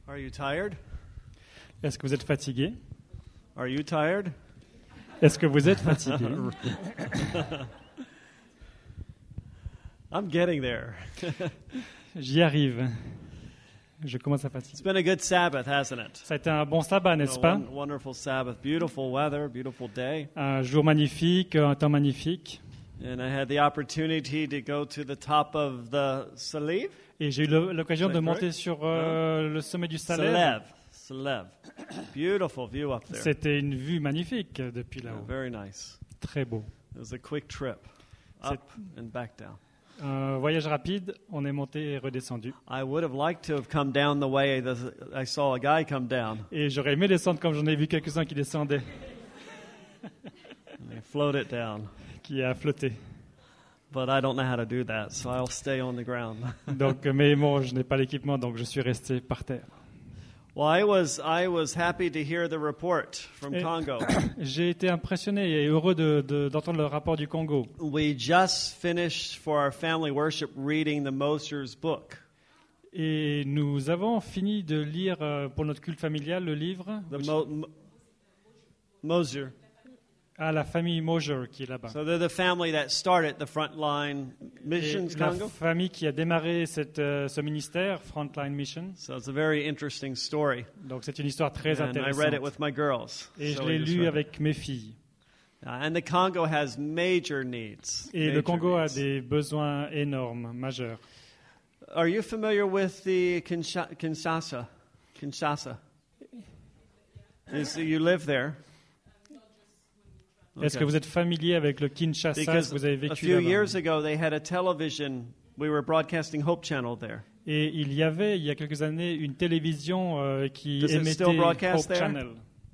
Are you tired? Est-ce que vous êtes fatigué? Are you tired? Est-ce que vous êtes fatigué? I'm getting there. J'y arrive. Je commence à It's fatiguer. been a good Sabbath, hasn't it? Ça a été un bon sabbat, n'est-ce A pas? wonderful Sabbath. Beautiful weather, beautiful day. Un jour magnifique, un temps magnifique. And I had the opportunity to go to the top of the Salev. Et j'ai eu l'occasion de monter sur le sommet du Salève. Salev. Beautiful view up there. C'était une vue magnifique depuis Yeah, là-haut. very nice. Très beau. It was a quick trip up and back down. Un voyage rapide, on est monté et redescendu. I would have liked to have come down the way I saw a guy come down. Et j'aurais aimé descendre comme j'en ai vu quelques-uns qui descendaient, And they float it down. qui a flotté. But I don't know how to do that, so I'll stay on the ground. Donc, mais bon, je n'ai pas l'équipement, donc je suis resté par terre. Well, I was happy to hear the report from Et- Congo. J'ai été impressionné et heureux d'entendre le rapport du Congo. We just finished for our family worship reading the Mosher's book, Et nous avons fini de lire pour notre culte familial le livre Moser. à la famille Moser qui est là-bas. So they're the family that started the Frontline Et Missions la Congo. famille qui a démarré ce ministère, Frontline Mission. So it's a very interesting story. Donc c'est une histoire très And I read it intéressante. with my girls. Et je So l'ai we just lu read it. avec mes filles. And the Congo has major needs. Et le Major Congo a needs. des besoins énormes, majeurs. Are you familiar with the Kinshasa? You live there. Est-ce que vous êtes familier avec le Kinshasa? Est-ce Because que vous avez a vécu few là-bas? years ago, they had a television. We were broadcasting Hope Channel there. Et il y avait, il y a quelques années, une télévision qui Does it émettait still broadcast Hope there? Channel.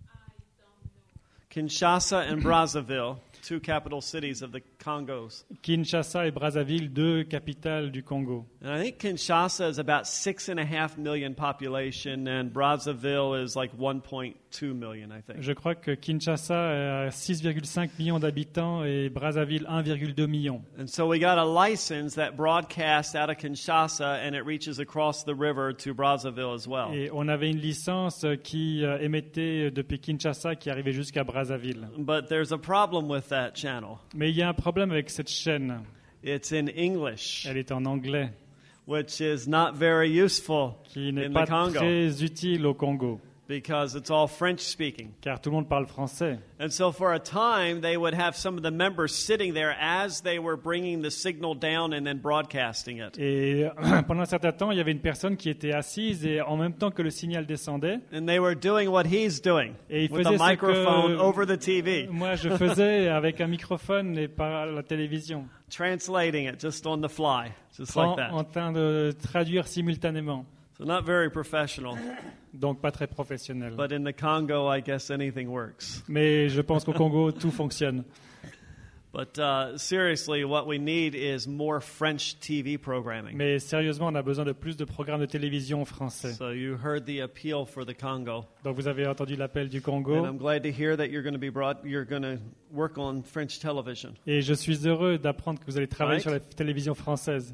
Kinshasa and Brazzaville, two capital cities of the Congos. Kinshasa et Brazzaville, deux capitales du Congo. And I think Kinshasa is about 6.5 million population, and Brazzaville is like 1.2 million, I think. Je crois que Kinshasa a 6,5 millions d'habitants et Brazzaville 1,2 million. And so we got a license that broadcasts out of Kinshasa, and it reaches across the river to Brazzaville as well. Et on avait une licence qui émettait depuis Kinshasa qui arrivait jusqu'à Brazzaville. But there's a problem with that channel. Mais il y a un problème avec cette chaîne. It's in English, Elle est en anglais, which is not very useful qui n'est in pas the Congo très utile au Congo, because it's all French speaking. car tout le monde parle français. And so for a time, they would have some of the members sitting there as they were bringing the signal down and then broadcasting it. Et pendant un certain temps, il y avait une personne qui était assise et en même temps que le signal descendait, And they were doing what he's doing Et il with a faisait ce microphone que- over the TV, moi je faisais avec un microphone et par la télévision, translating it just on the fly, just en, like en that. train de traduire simultanément. So not very professional, Donc pas très professionnel. but in the Congo, I guess anything works. Mais je pense qu'au Congo, tout fonctionne. But seriously, what we need is more French TV programming. Mais sérieusement, on a besoin de plus de programmes de télévision français. So you heard the appeal for the Congo, Donc vous avez entendu l'appel du and Congo. I'm glad to hear that you're going to work on French television. Et je suis heureux d'apprendre que vous allez travailler Right. sur la télévision française.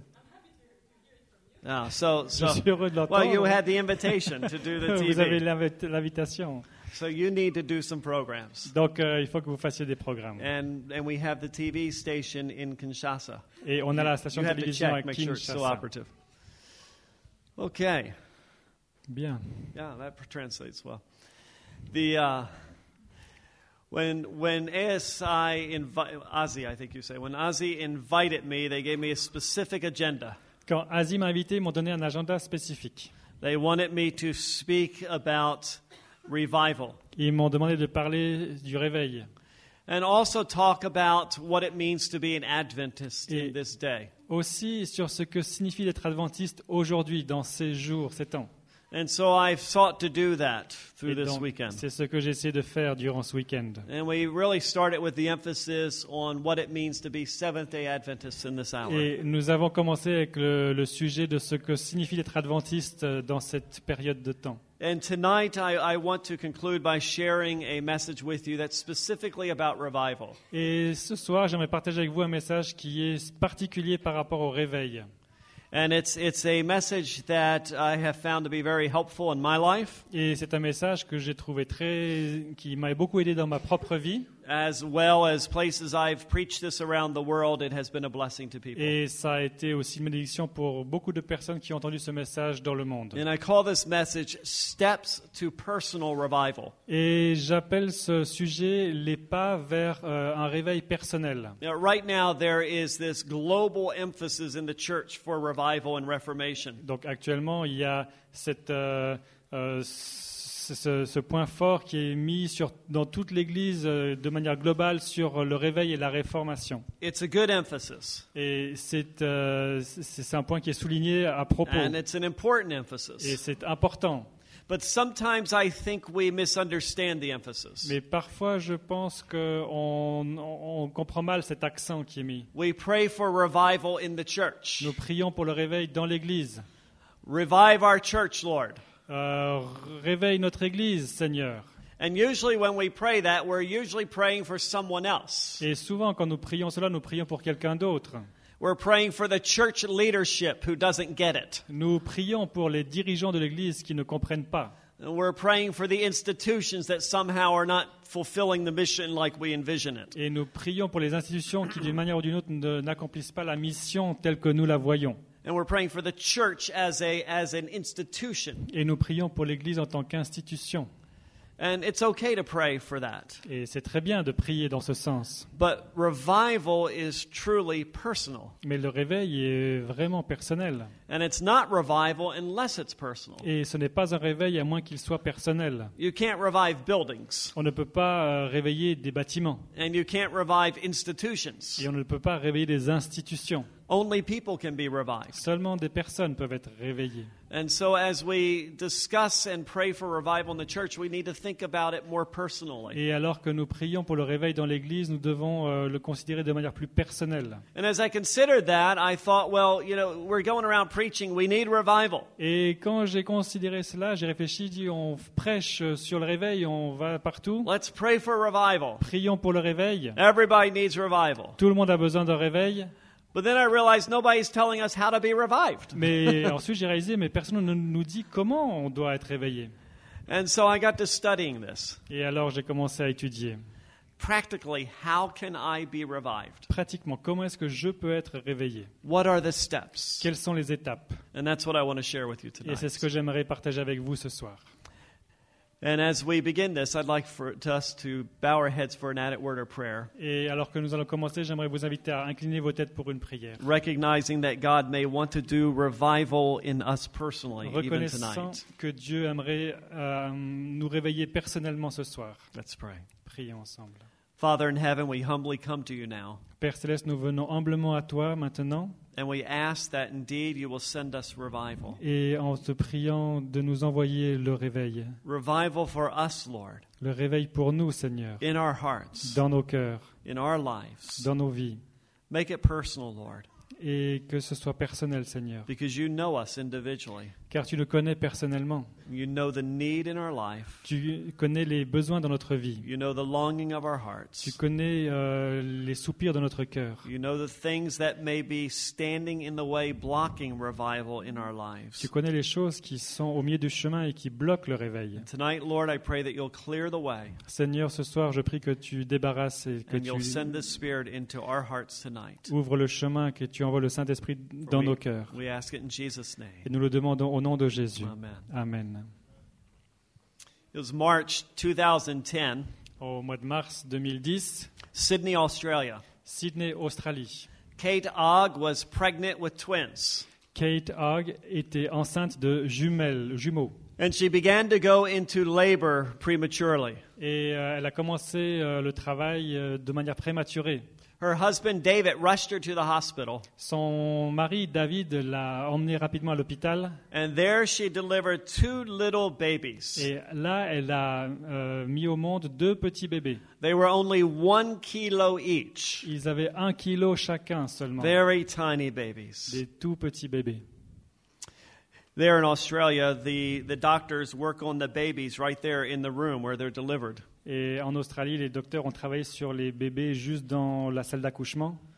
Ah, so Je suis heureux de well, you l'entendre. had the invitation to do the Vous avez TV, l'invitation. so you need to do some programs. Donc il faut que vous fassiez des programmes. And we have the TV station in Kinshasa. Et on a la station You de have to télévision à check, make sure it's still Kinshasa. operative. Okay, Bien. yeah, that translates well. The when Ozzy, I think you say, when Ozzy invited me, they gave me a specific agenda. Quand Asie m'a invité, ils m'ont donné un agenda spécifique. They wanted me to speak about revival Ils m'ont demandé de parler du réveil and also talk about what it means to be an Adventist in Et- this day. aussi sur ce que signifie d'être adventiste aujourd'hui, dans ces jours, ces temps. And so I've sought to do that through Et this donc, weekend. c'est ce que j'ai essayé de faire durant ce week-end. And we really started with the emphasis on what it means to be Seventh-day Adventists in this hour. Et nous avons commencé avec le sujet de ce que signifie d'être adventiste dans cette période de temps. And tonight I want to conclude by sharing a message with you that's specifically about revival. Et ce soir, j'aimerais partager avec vous un message qui est particulier par rapport au réveil. And it's a message that I have found to be very helpful in my life, Et c'est un message que j'ai trouvé qui m'a beaucoup aidé dans ma propre vie. as well as places I've preached this around the world. It has been a blessing to people. Et ça a été aussi une bénédiction pour beaucoup de personnes qui ont entendu ce message dans le monde. And I call this message Steps to Personal Revival. Et j'appelle ce sujet les pas vers un réveil personnel. Right now, there is this global emphasis in the church for revival and reformation. Donc actuellement, il y a ce point fort qui est mis dans toute l'Église de manière globale sur le réveil et la réformation. It's a good emphasis, Et c'est un point qui est souligné à propos. and it's an important Et emphasis. c'est important. But sometimes I think we misunderstand the emphasis. Mais parfois, je pense qu'on comprend mal cet accent qui est mis. We pray for revival in the church. Nous prions pour le réveil dans l'Église. Revive our church, Lord. Réveille notre Église, Seigneur. And usually when we pray that, we're usually praying for someone else. Et souvent, quand nous prions cela, nous prions pour quelqu'un d'autre. We're praying for the church leadership who doesn't get it. Nous prions pour les dirigeants de l'Église qui ne comprennent pas. And we're praying for the institutions that somehow are not fulfilling the mission like we envision it. Et nous prions pour les institutions qui, d'une manière ou d'une autre, n'accomplissent pas la mission telle que nous la voyons. And we're praying for the church as an institution. Et nous prions pour l'Église en tant qu'institution. And it's okay to pray for that. Et c'est très bien de prier dans ce sens. But revival is truly personal. Mais le réveil est vraiment personnel. And it's not revival unless it's personal. Et ce n'est pas un réveil à moins qu'il soit personnel. You can't revive buildings. On ne peut pas réveiller des bâtiments. And you can't revive institutions. Et on ne peut pas réveiller des institutions. Only people can be revived. Seulement des personnes peuvent être réveillées. And so as we discuss and pray for revival in the church, we need to think about it more personally. Et alors que nous prions pour le réveil dans l'Église, nous devons le considérer de manière plus personnelle. And as I considered that, I thought, well, we're going around preaching, we need revival. Et quand j'ai considéré cela, j'ai réfléchi, dit, on prêche sur le réveil, on va partout. Let's pray for revival. Prions pour le réveil. Everybody needs revival. Tout le monde a besoin d'un réveil. But then I realized nobody's telling us how to be revived. Mais ensuite, j'ai réalisé, mais personne ne nous dit comment on doit être réveillé. And so I got to studying this. Et alors, j'ai commencé à étudier. Practically, how can I be revived? Pratiquement, comment est-ce que je peux être réveillé? What are the steps? Quelles sont les étapes? And that's what I want to share with you Et c'est ce tonight. que j'aimerais partager avec vous ce soir. And as we begin this, I'd like for us to bow our heads for an added word of prayer, Et alors que nous allons commencer, j'aimerais vous inviter à incliner vos têtes pour une prière. recognizing that God may want to do revival in us personally, even Reconnaissant tonight. que Dieu aimerait nous réveiller personnellement ce soir. Let's pray. Prions ensemble. Father in heaven, we humbly come to you now, Père Céleste, nous venons humblement à toi maintenant and we ask that indeed you will send us revival. et en te priant de nous envoyer le réveil. Revival for us, Lord, Le réveil pour nous, Seigneur, in our hearts, dans nos cœurs, in our lives. dans nos vies. Make it personal, Lord, Et que ce soit personnel, Seigneur. because you know us individually. Car tu le connais personnellement. You know the need in our life. Tu connais les besoins dans notre vie. You know the longing of our Tu hearts. connais les soupirs de notre cœur. You know the things that may be standing in the way, blocking revival in our lives. Tu connais les choses qui sont au milieu du chemin et qui bloquent le réveil. Tonight, Lord, I pray that you'll clear the way Seigneur, ce soir, je prie que tu débarrasses et que and you'll tu send the Spirit into our hearts tonight. ouvres le chemin, que tu envoies le Saint-Esprit dans nos cœurs. We ask it in Jesus' name. Et nous le demandons au nom de Jésus. Amen. Amen. It was March 2010, Au mois de mars 2010, Sydney, Australia. Sydney, Australie. Kate Ogg was pregnant with twins, Kate Hogg était enceinte de jumeaux. and she began to go into labor prematurely. Et elle a commencé le travail de manière prématurée. Her husband, David, rushed her to the hospital, Son mari, David, l'a emmenée rapidement à l'hôpital. and there she delivered 2 little babies. Et là, elle a mis au monde 2 petits bébés. They were only 1 kilo each. Ils avaient 1 kilo chacun seulement. Very tiny babies. Des tout petits bébés. There in Australia, the doctors work on the babies right there in the room where they're delivered. Et en Australie, les docteurs ont travaillé sur les bébés juste dans la salle d'accouchement.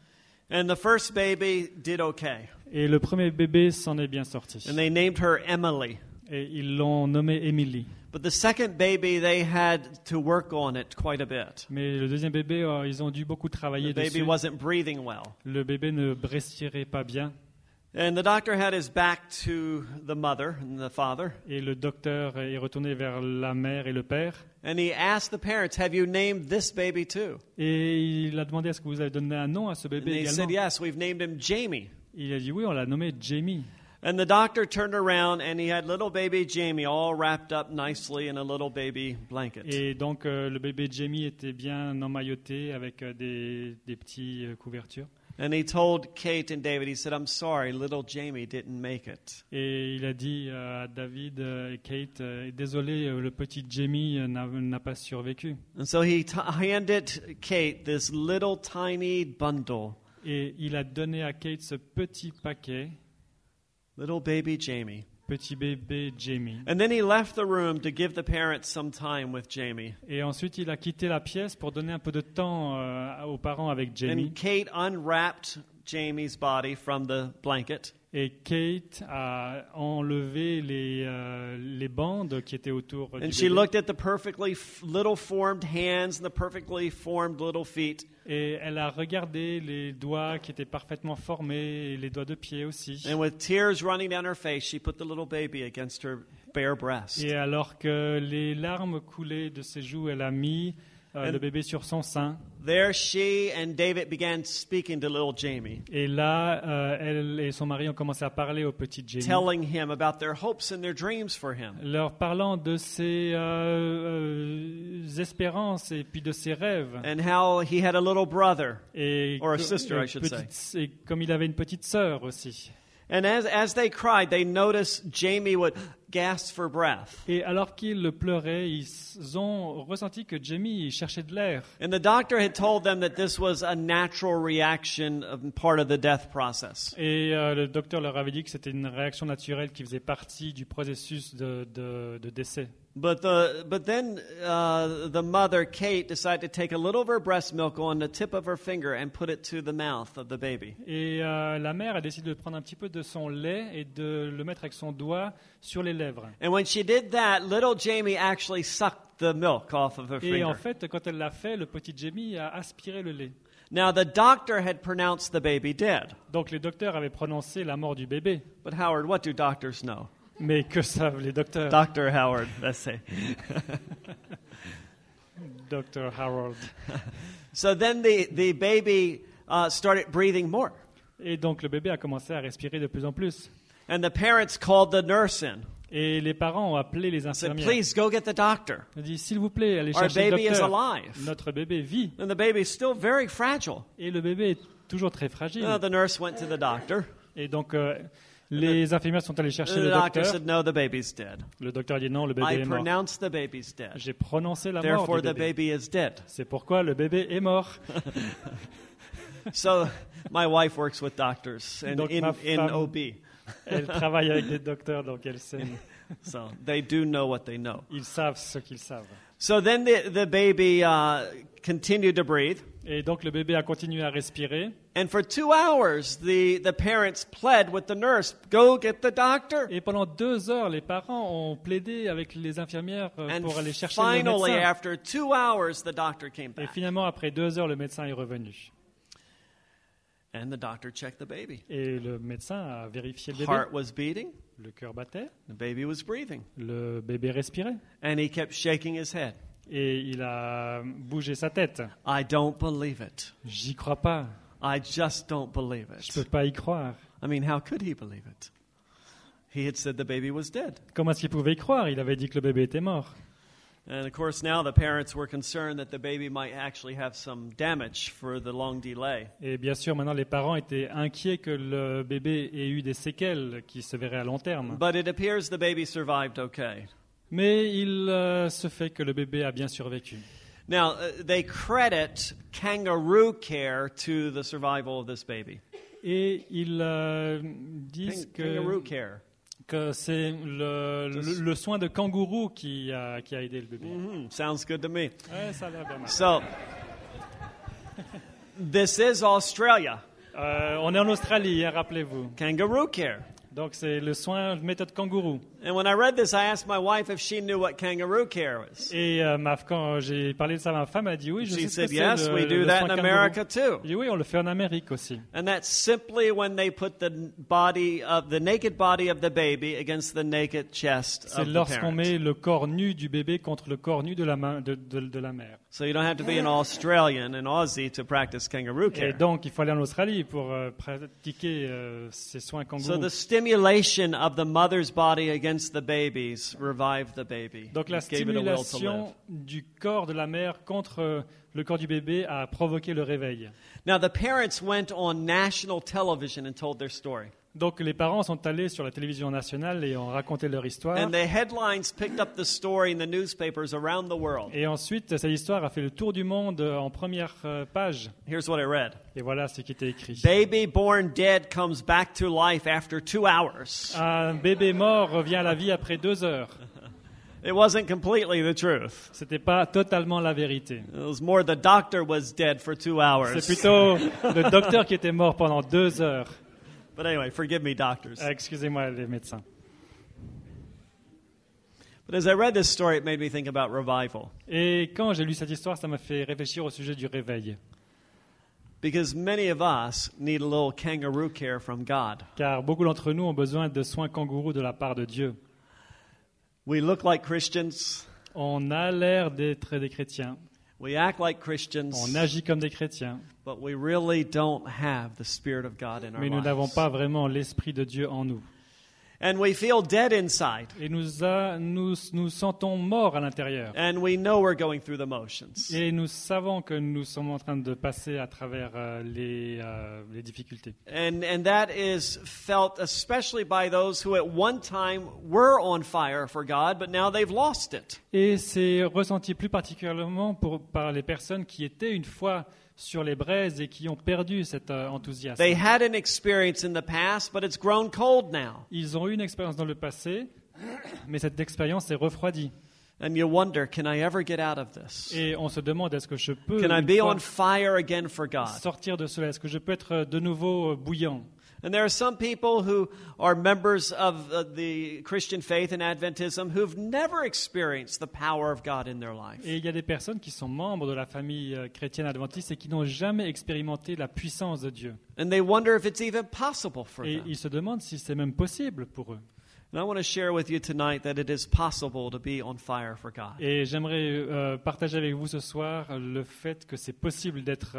And the first baby did okay. Et le premier bébé s'en est bien sorti. And they named her Emily. Et ils l'ont nommée Emily. But the second baby, they had to work on it quite a bit. Mais le deuxième bébé, ils ont dû beaucoup The travailler baby dessus. wasn't breathing well. Le bébé ne respirait pas bien. And the doctor had his back to the mother and the father. Et le docteur est retourné vers la mère et le père. And he asked the parents, have you named this baby too? Et il a demandé, est-ce que vous avez donné un nom à ce And bébé they également? said, yes, we've named him Jamie. Il a dit oui, on l'a nommé Jamie. And the doctor turned around and he had little baby Jamie all wrapped up nicely in a little baby blanket. Et donc le bébé Jamie était bien emmailloté avec des petits couvertures. And he told Kate and David, he said, I'm sorry, little Jamie didn't make it. Et il a dit à David et Kate, désolé, le petit Jamie n'a pas survécu. And so he handed Kate this little tiny bundle, Et il a donné à Kate ce petit paquet, little baby Jamie. petit bébé Jamie. And then he left the room to give the parents some time with Jamie. Et ensuite, il a quitté la pièce pour donner un peu de temps aux parents avec Jamie. And Kate unwrapped Jamie's body from the blanket. Et Kate a enlevé les bandes qui étaient autour And du she bébé. looked at the perfectly little formed hands and the perfectly formed little feet. Et elle a regardé les doigts qui étaient parfaitement formés, et les doigts de pied aussi. And with tears running down her face, she put the little baby against her bare breast. Et alors que les larmes coulaient de ses joues, elle a mis le bébé sur son sein. There she and David began speaking to little Jamie, Et là, elle et son mari ont commencé à parler au petit Jamie, telling him about their hopes and their dreams for him. leur parlant de ses espérances et puis de ses rêves. And how he had a little brother. Et, Or a sister, I should et comme il avait une petite sœur aussi. And as they cried, they noticed Jamie would gasp for breath. Et alors qu'ils pleuraient, ils ont ressenti que Jamie cherchait de l'air. And the doctor had told them that this was a natural reaction of part of the death process. Et le docteur leur avait dit que c'était une réaction naturelle qui faisait partie du processus de décès. But then the mother, Kate, decided to take a little of her breast milk on the tip of her finger and put it to the mouth of the baby. Et la mère a décidé de prendre un petit peu de son lait et de le mettre avec son doigt sur les lèvres. And when she did that, little Jamie actually sucked the milk off of her Et en finger. fait, quand elle l'a fait, le petit Jamie a aspiré le lait. Now, the doctor had pronounced the baby dead. Donc les docteurs avaient prononcé la mort du bébé. But Howard, what do doctors know? Mais que savent les docteurs? Dr. Howard, let's say. Dr. Harold. So then the baby started breathing more. Et donc le bébé a commencé à respirer de plus en plus. And the parents called the nurse in. Et les parents ont appelé les Said, infirmières. please go get the doctor. Ils ont dit, s'il vous plaît, allez Our chercher le baby is docteur. alive. Notre bébé vit. And the baby is still very fragile. Et le bébé est toujours très fragile. The nurse went to the doctor. Et donc les infirmières sont allées chercher The le doctor docteur. said, no, the baby's dead. Le docteur a dit non, le bébé I est mort. pronounced the baby's dead. J'ai prononcé la mort Therefore, du the bébé. baby is dead. C'est pourquoi le bébé est mort. So my wife works with doctors and Donc, in ma femme- OB. Elle travaille avec des docteurs, donc elle sait. So they do know what they know. Ils savent ce qu'ils savent. So then the baby continued to breathe. Et donc le bébé a continué à respirer. And for 2 hours, the parents pled with the nurse, go get the doctor. Et pendant 2 heures, les parents ont plaidé avec les infirmières And pour aller chercher le finally, médecin. after 2 hours, the doctor came Et back. finalement, après 2 heures, le médecin est revenu. And the doctor checked the baby. Et le médecin a vérifié le bébé. Heart was beating. Le cœur battait, The baby was breathing. le bébé respirait. And he kept shaking his head. Et il a bougé sa tête. I don't believe it. J'y crois pas. I just don't believe Je it. peux pas y croire. I mean, how could he believe it? He had said the baby was dead. Comment est-ce qu'il pouvait y croire? Il avait dit que le bébé était mort. And of course, now the parents were concerned that the baby might actually have some damage for the long delay. Et bien sûr, maintenant, les parents étaient inquiets que le bébé ait eu des séquelles qui se verraient à long terme. But it appears the baby survived okay. Mais il se fait que le bébé a bien survécu. Now, they credit kangaroo care to the survival of this baby. Et ils disent Kangaroo care. que c'est le soin de kangourou qui a aidé le bébé. Sounds good to me. Ouais, ça a l'air bien marrant. So, this is Australia. On est en Australie, hein, rappelez-vous. Kangaroo care. Donc c'est le soin méthode kangourou. And when I read this, I asked my wife if she knew what kangaroo care was. Et quand j'ai parlé de ça à ma femme, elle a dit oui, je sais She ce said, que yes, c'est we do le that soin in kangourou. America too. J'ai dit oui, on le fait en Amérique aussi. And that's simply when they put the naked body of the baby against the naked chest C'est of the lorsqu'on parent. met le corps nu du bébé contre le corps nu de la mère. So you don't have to be an Australian and Aussie to practice kangaroo Et care. donc, il faut aller en Australie pour pratiquer ces soins So kangourous. the stimulation of the mother's body against the baby's revived the baby. Donc la It gave it a will to live. stimulation du corps de la mère contre le corps du bébé a provoqué le réveil. Now the parents went on national television and told their story. Donc les parents sont allés sur la télévision nationale et ont raconté leur histoire. And the headlines picked up the story in the newspapers around the world. Et ensuite, cette histoire a fait le tour du monde en première page. Here's what I read. Et voilà ce qui était écrit. Baby born dead comes back to life after 2 hours. Un bébé mort revient à la vie après 2 heures. It wasn't completely the truth. C'était pas totalement la vérité. It was more the doctor was dead for 2 hours. C'est plutôt le docteur qui était mort pendant 2 heures. But anyway, forgive me, doctors. Excusez-moi les médecins. But as I read this story, it made me think about revival. Et quand j'ai lu cette histoire, ça m'a fait réfléchir au sujet du réveil. Because many of us need a little kangaroo care from God. Car beaucoup d'entre nous ont besoin de soins kangourous de la part de Dieu. We look like Christians. On a l'air d'être des chrétiens. We act like Christians. On agit comme des chrétiens. But we really don't have the Spirit of God in our Mais nous n'avons lives. pas vraiment l'Esprit de Dieu en nous. And we feel dead inside. Et nous sentons morts à l'intérieur. And we know we're going through the motions. Et nous savons que nous sommes en train de passer à travers les difficultés. And that is felt especially by those who at one time were on fire for God, but now they've lost it. Et c'est ressenti plus particulièrement par les personnes qui étaient une fois sur les braises et qui ont perdu cet enthousiasme. They had an experience in the past, but it's grown cold now. Ils ont eu une expérience dans le passé, mais cette expérience s'est refroidie. And you wonder, can I ever get out of this? Et on se demande, est-ce que je peux Can I une be fois on fire again for God? sortir de cela? Est-ce que je peux être de nouveau bouillant? And there are some people who are members of the Christian faith and Adventism who've never experienced the power of God in their life. Et il y a des personnes qui sont membres de la famille chrétienne adventiste et qui n'ont jamais expérimenté la puissance de Dieu. And they wonder if it's even possible for Et them. ils se demandent si c'est même possible pour eux. And I want to share with you tonight that it is possible to be on fire for God. Et j'aimerais partager avec vous ce soir le fait que c'est possible d'être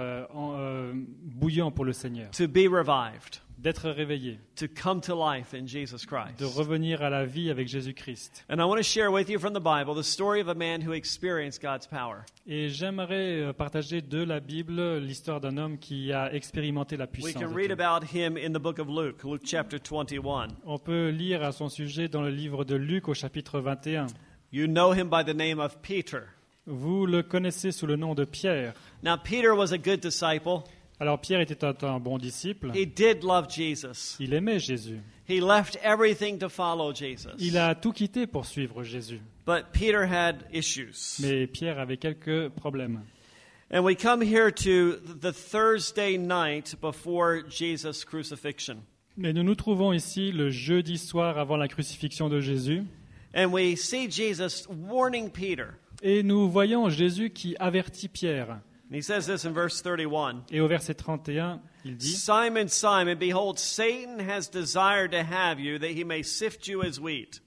bouillant pour le Seigneur, To be revived, d'être réveillé, to come to life in Jesus Christ. de revenir à la vie avec Jésus-Christ. And I want to share with you from the Bible the story of a man who experienced God's power. Et j'aimerais partager de la Bible l'histoire d'un homme qui a expérimenté la We puissance can de read Dieu. about him in the book of Luke, Luke chapter 21. On peut lire à son sujet dans le livre de Luc au chapitre 21. You know him by the name of Peter. Vous le connaissez sous le nom de Pierre. Now, Peter was a good disciple. Alors Pierre était un bon disciple. He did love Jesus. Il aimait Jésus. He left everything to follow Jesus. Il a tout quitté pour suivre Jésus. But Peter had issues. Mais Pierre avait quelques problèmes. And we come here to the Thursday night before Jesus' crucifixion. Mais nous nous trouvons ici le jeudi soir avant la crucifixion de Jésus. And we see Jesus warning Peter. Et nous voyons Jésus qui avertit Pierre. And he says this in verse 31. Et au verset 31, il dit Simon, Simon, behold, Satan has desired to have you, that he may sift you as wheat.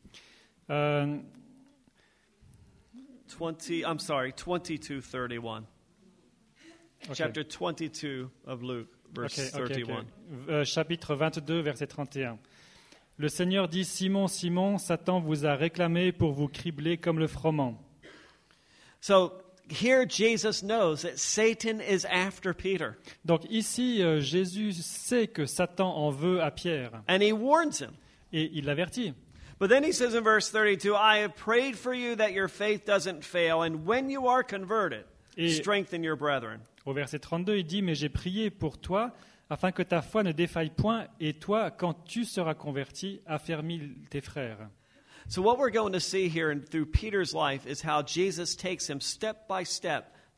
22:31. Ok. Chapter 22 of Luke, verse 31. Chapitre 22, verset 31. Le Seigneur dit, Simon, Simon, Satan vous a réclamé pour vous cribler comme le froment. So here Jesus knows that Satan is after Peter. Donc ici, Jésus sait que Satan en veut à Pierre. And he warns him. Et il l'avertit. But then he says in verse 32, I have prayed for you that your faith doesn't fail, and when you are converted, strengthen your brethren. Au verset 32, il dit, mais j'ai prié pour toi, afin que ta foi ne défaille point, et toi, quand tu seras converti, affermis tes frères. So what we're going to see here through Peter's life is how Jesus takes him step by step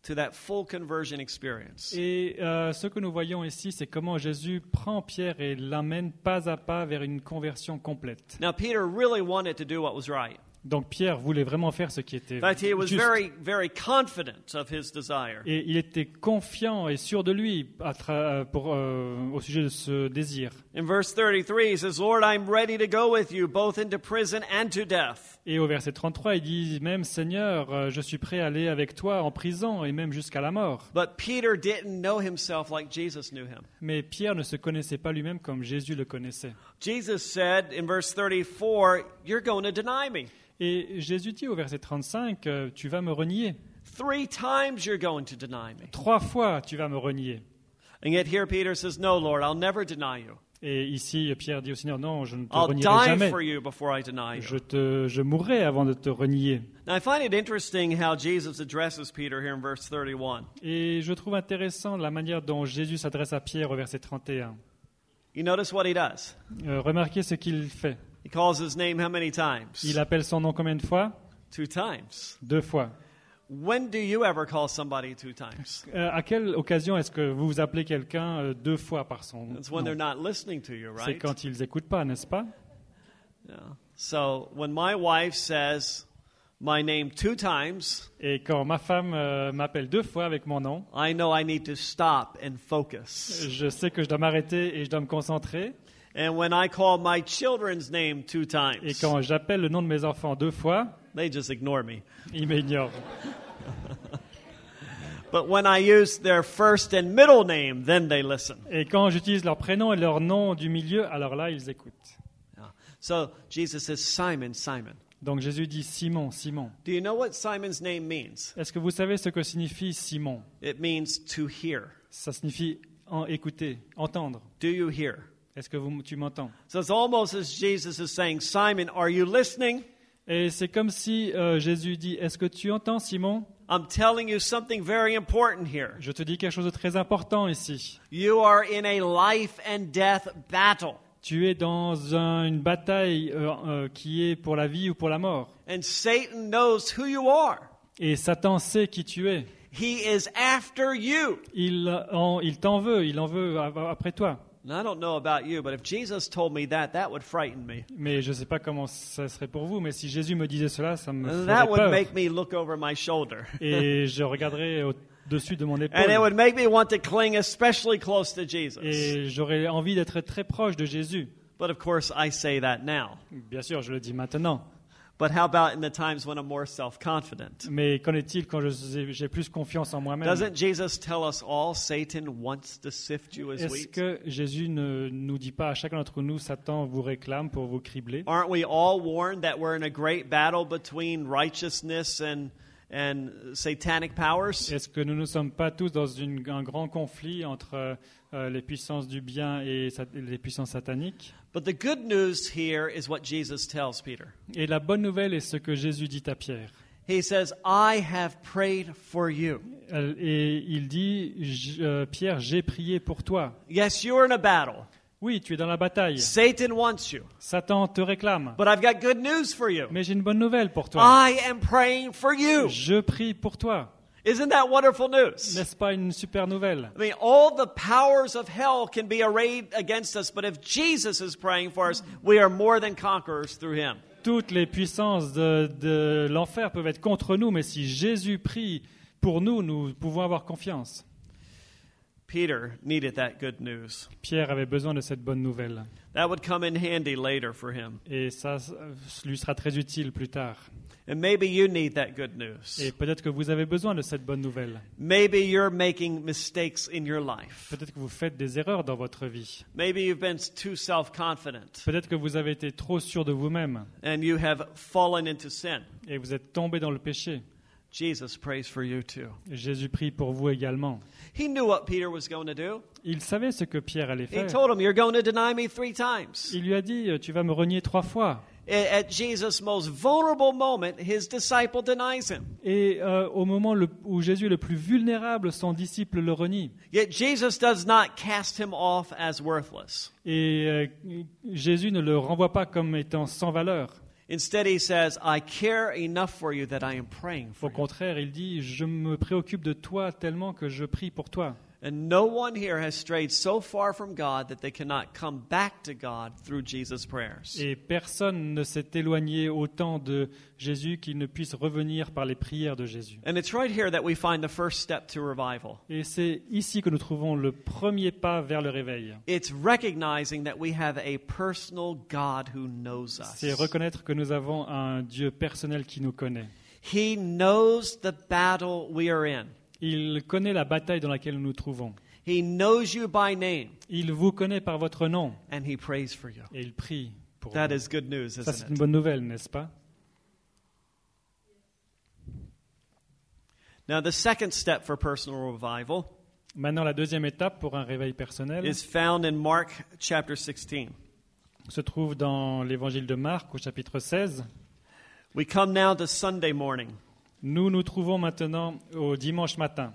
to that full conversion experience. Et ce que nous voyons ici, c'est comment Jésus prend Pierre et l'amène pas à pas vers une conversion complète. Now, Peter really wanted to do what was right. Donc Pierre voulait vraiment faire ce qui était In fact, he was juste. very, very confident of his desire. Et il était confiant et sûr de lui au sujet de ce désir. In verse 33, he says, Lord, I'm ready to go with you, both into prison and to death. Et au verset 33, il dit même, Seigneur, je suis prêt à aller avec toi en prison et même jusqu'à la mort. But Peter didn't know himself like Jesus knew him. Mais Pierre ne se connaissait pas lui-même comme Jésus le connaissait. Jesus said in verse 34, You're going to deny me. Et Jésus dit au verset 35, tu vas me renier. 3 times you're going to deny me. 3 fois, tu vas me renier. And yet here Peter says, No, Lord, I'll never deny you. Et ici, Pierre dit au Seigneur, non, je ne te I'll renierai die jamais. for you before I deny you. Je mourrai avant de te renier. Now, I find it interesting how Jesus addresses Peter here in verse 31. Et je trouve intéressant la manière dont Jésus s'adresse à Pierre au verset 31. You notice what he does? Remarquez ce qu'il fait. He calls his name how many times? Il appelle son nom combien de fois? 2 times. 2 fois. When do you ever call somebody 2 times? À quelle occasion est-ce que vous appelez quelqu'un 2 fois par son It's when they're nom? not listening to you, C'est right? quand ils n'écoutent pas, n'est-ce pas? Yeah. So when my wife says my name 2 times, Et quand ma femme m'appelle 2 fois avec mon nom, I know I need to stop and focus. je sais que je dois m'arrêter et je dois me concentrer. And when I call my children's name 2 Et times, quand j'appelle le nom de mes enfants 2 fois, they just ignore me. ils m'ignorent. But when I use their first and middle name, then they listen. Et quand j'utilise leur prénom et leur nom du milieu, alors là, ils écoutent. Yeah. So Jesus says, Simon, Simon. Donc Jésus dit Simon, Simon. Do you know what Simon's name means? Est-ce que vous savez ce que signifie Simon? It means to hear. Ça signifie écouter, entendre. Do you hear? Est-ce que tu m'entends? So it's almost as Jesus is saying, Simon, are you listening? Et c'est comme si Jésus dit, est-ce que tu entends, Simon? I'm telling you something very important here. Je te dis quelque chose de très important ici. You are in a life and death battle. Tu es dans une bataille qui est pour la vie ou pour la mort. And Satan knows who you are. Et Satan sait qui tu es. He is after you. Il t'en veut, il en veut après toi. And I don't know about you, but if Jesus told me that, that would frighten me. Mais je ne sais pas comment ça serait pour vous, mais si Jésus me disait cela, ça me And ferait that would peur. make me look over my shoulder. Et je regarderais au-dessus de mon And it épaule. would make me want to cling especially close to Jesus. Et j'aurais envie d'être très proche de Jésus. But of course, I say that now. Bien sûr, je le dis maintenant. But how about in the times when I'm more self-confident? Mais qu'en est-il quand j'ai plus confiance en moi-même? Doesn't Jesus tell us all Satan wants to sift you as Est-ce wheat? que Jésus ne nous dit pas à chacun d'entre nous, Satan vous réclame pour vous cribler? Aren't we all warned that we're in a great battle between righteousness and satanic powers? Est-ce que nous ne sommes pas tous dans un grand conflit entre les puissances du bien et les puissances sataniques? But the good news here is what Jesus tells Peter. Et la bonne nouvelle est ce que Jésus dit à Pierre. He says, I have prayed for you. Et il dit, Pierre, j'ai prié pour toi. Yes, you're in a battle. Oui, tu es dans la bataille. Satan wants you. Satan te réclame. But I've got good news for you. Mais j'ai une bonne nouvelle pour toi. I am praying for you. Je prie pour toi. Isn't that wonderful news? N'est-ce pas une super nouvelle? I mean, all the powers of hell can be arrayed against us, but if Jesus is praying for us, we are more than conquerors through him. Toutes les puissances de l'enfer peuvent être contre nous, mais si Jésus prie pour nous, nous pouvons avoir confiance. Peter needed that good news. Pierre avait besoin de cette bonne nouvelle. That would come in handy later for him. Et ça lui sera très utile plus tard. And maybe you need that good news. Et peut-être que vous avez besoin de cette bonne nouvelle. Maybe you're making mistakes in your life. Peut-être que vous faites des erreurs dans votre vie. Maybe you've been too self-confident Peut-être que vous avez été trop sûr de vous-même and you have fallen into sin. et vous êtes tombé dans le péché. Jesus prays for you too. Jésus prie pour vous également. He knew what Peter was going to do. Il savait ce que Pierre allait He faire. told him, You're going to deny me 3 times. Il lui a dit, tu vas me renier 3 fois. At Jesus' most vulnerable moment, his disciple denies him. Et au moment où Jésus est le plus vulnérable, son disciple le renie. Yet Jesus does not cast him off as worthless. Et Jésus ne le renvoie pas comme étant sans valeur. Instead, he says, I care enough for you that I am praying for Au you. contraire, il dit, je me préoccupe de toi tellement que je prie pour toi. And no one here has strayed so far from God that they cannot come back to God through Jesus' prayers. Et personne ne s'est éloigné autant de Jésus qu'il ne puisse revenir par les prières de Jésus. And it's right here that we find the first step to revival. Et c'est ici que nous trouvons le premier pas vers le réveil. It's recognizing that we have a personal God who knows us. C'est reconnaître que nous avons un Dieu personnel qui nous connaît. He knows the battle we are in. Il connaît la bataille dans laquelle nous nous trouvons. He knows you by name, Il vous connaît par votre nom and he prays for you. et il prie pour That vous. is good news, Ça, c'est isn't une it? bonne nouvelle, n'est-ce pas? Now, the second step for personal revival Maintenant, la deuxième étape pour un réveil personnel is found in Mark chapter 16. se trouve dans l'évangile de Marc au chapitre 16. We come now to Sunday morning. Nous nous trouvons maintenant au dimanche matin.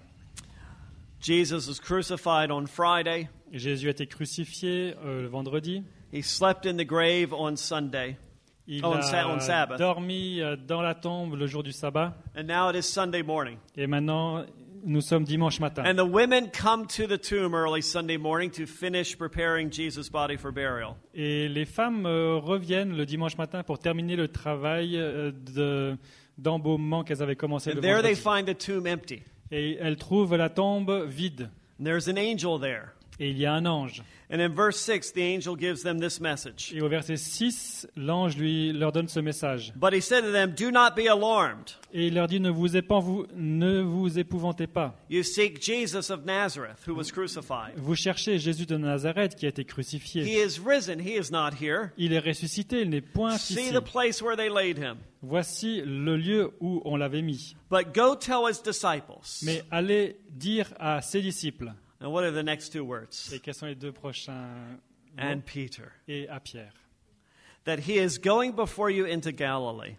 Jesus was crucified on Friday. Jésus a été crucifié le vendredi. He slept in the grave on Sunday. Il On a Sabbath. dormi dans la tombe le jour du sabbat. And now it is Sunday morning. Et maintenant, nous sommes dimanche matin. And the women come to the tomb early Sunday morning to finish preparing Jesus' body for burial. Et les femmes reviennent le dimanche matin pour terminer le travail d'embaumement qu'elles avaient commencé le And there they vendredi. find the tomb empty. Et elles trouvent la tombe vide. And there's an angel there. Et il y a un ange. And in verse 6, the angel gives them this message. Et au verset 6, l'ange leur donne ce message. But he said to them, do not be alarmed. Et il leur dit, ne vous épouvantez pas. You seek Jesus of Nazareth, who was crucified. Vous cherchez Jésus de Nazareth qui a été He crucifié. is risen. He is not here. Il est ressuscité, il n'est point See ici. the place where they laid him. Voici le lieu où on l'avait mis. But go tell his disciples. Mais allez dire à ses disciples. And what are the next two words? Et quels sont les deux prochains mots? And Peter. Et à Pierre. That he is going before you into Galilee.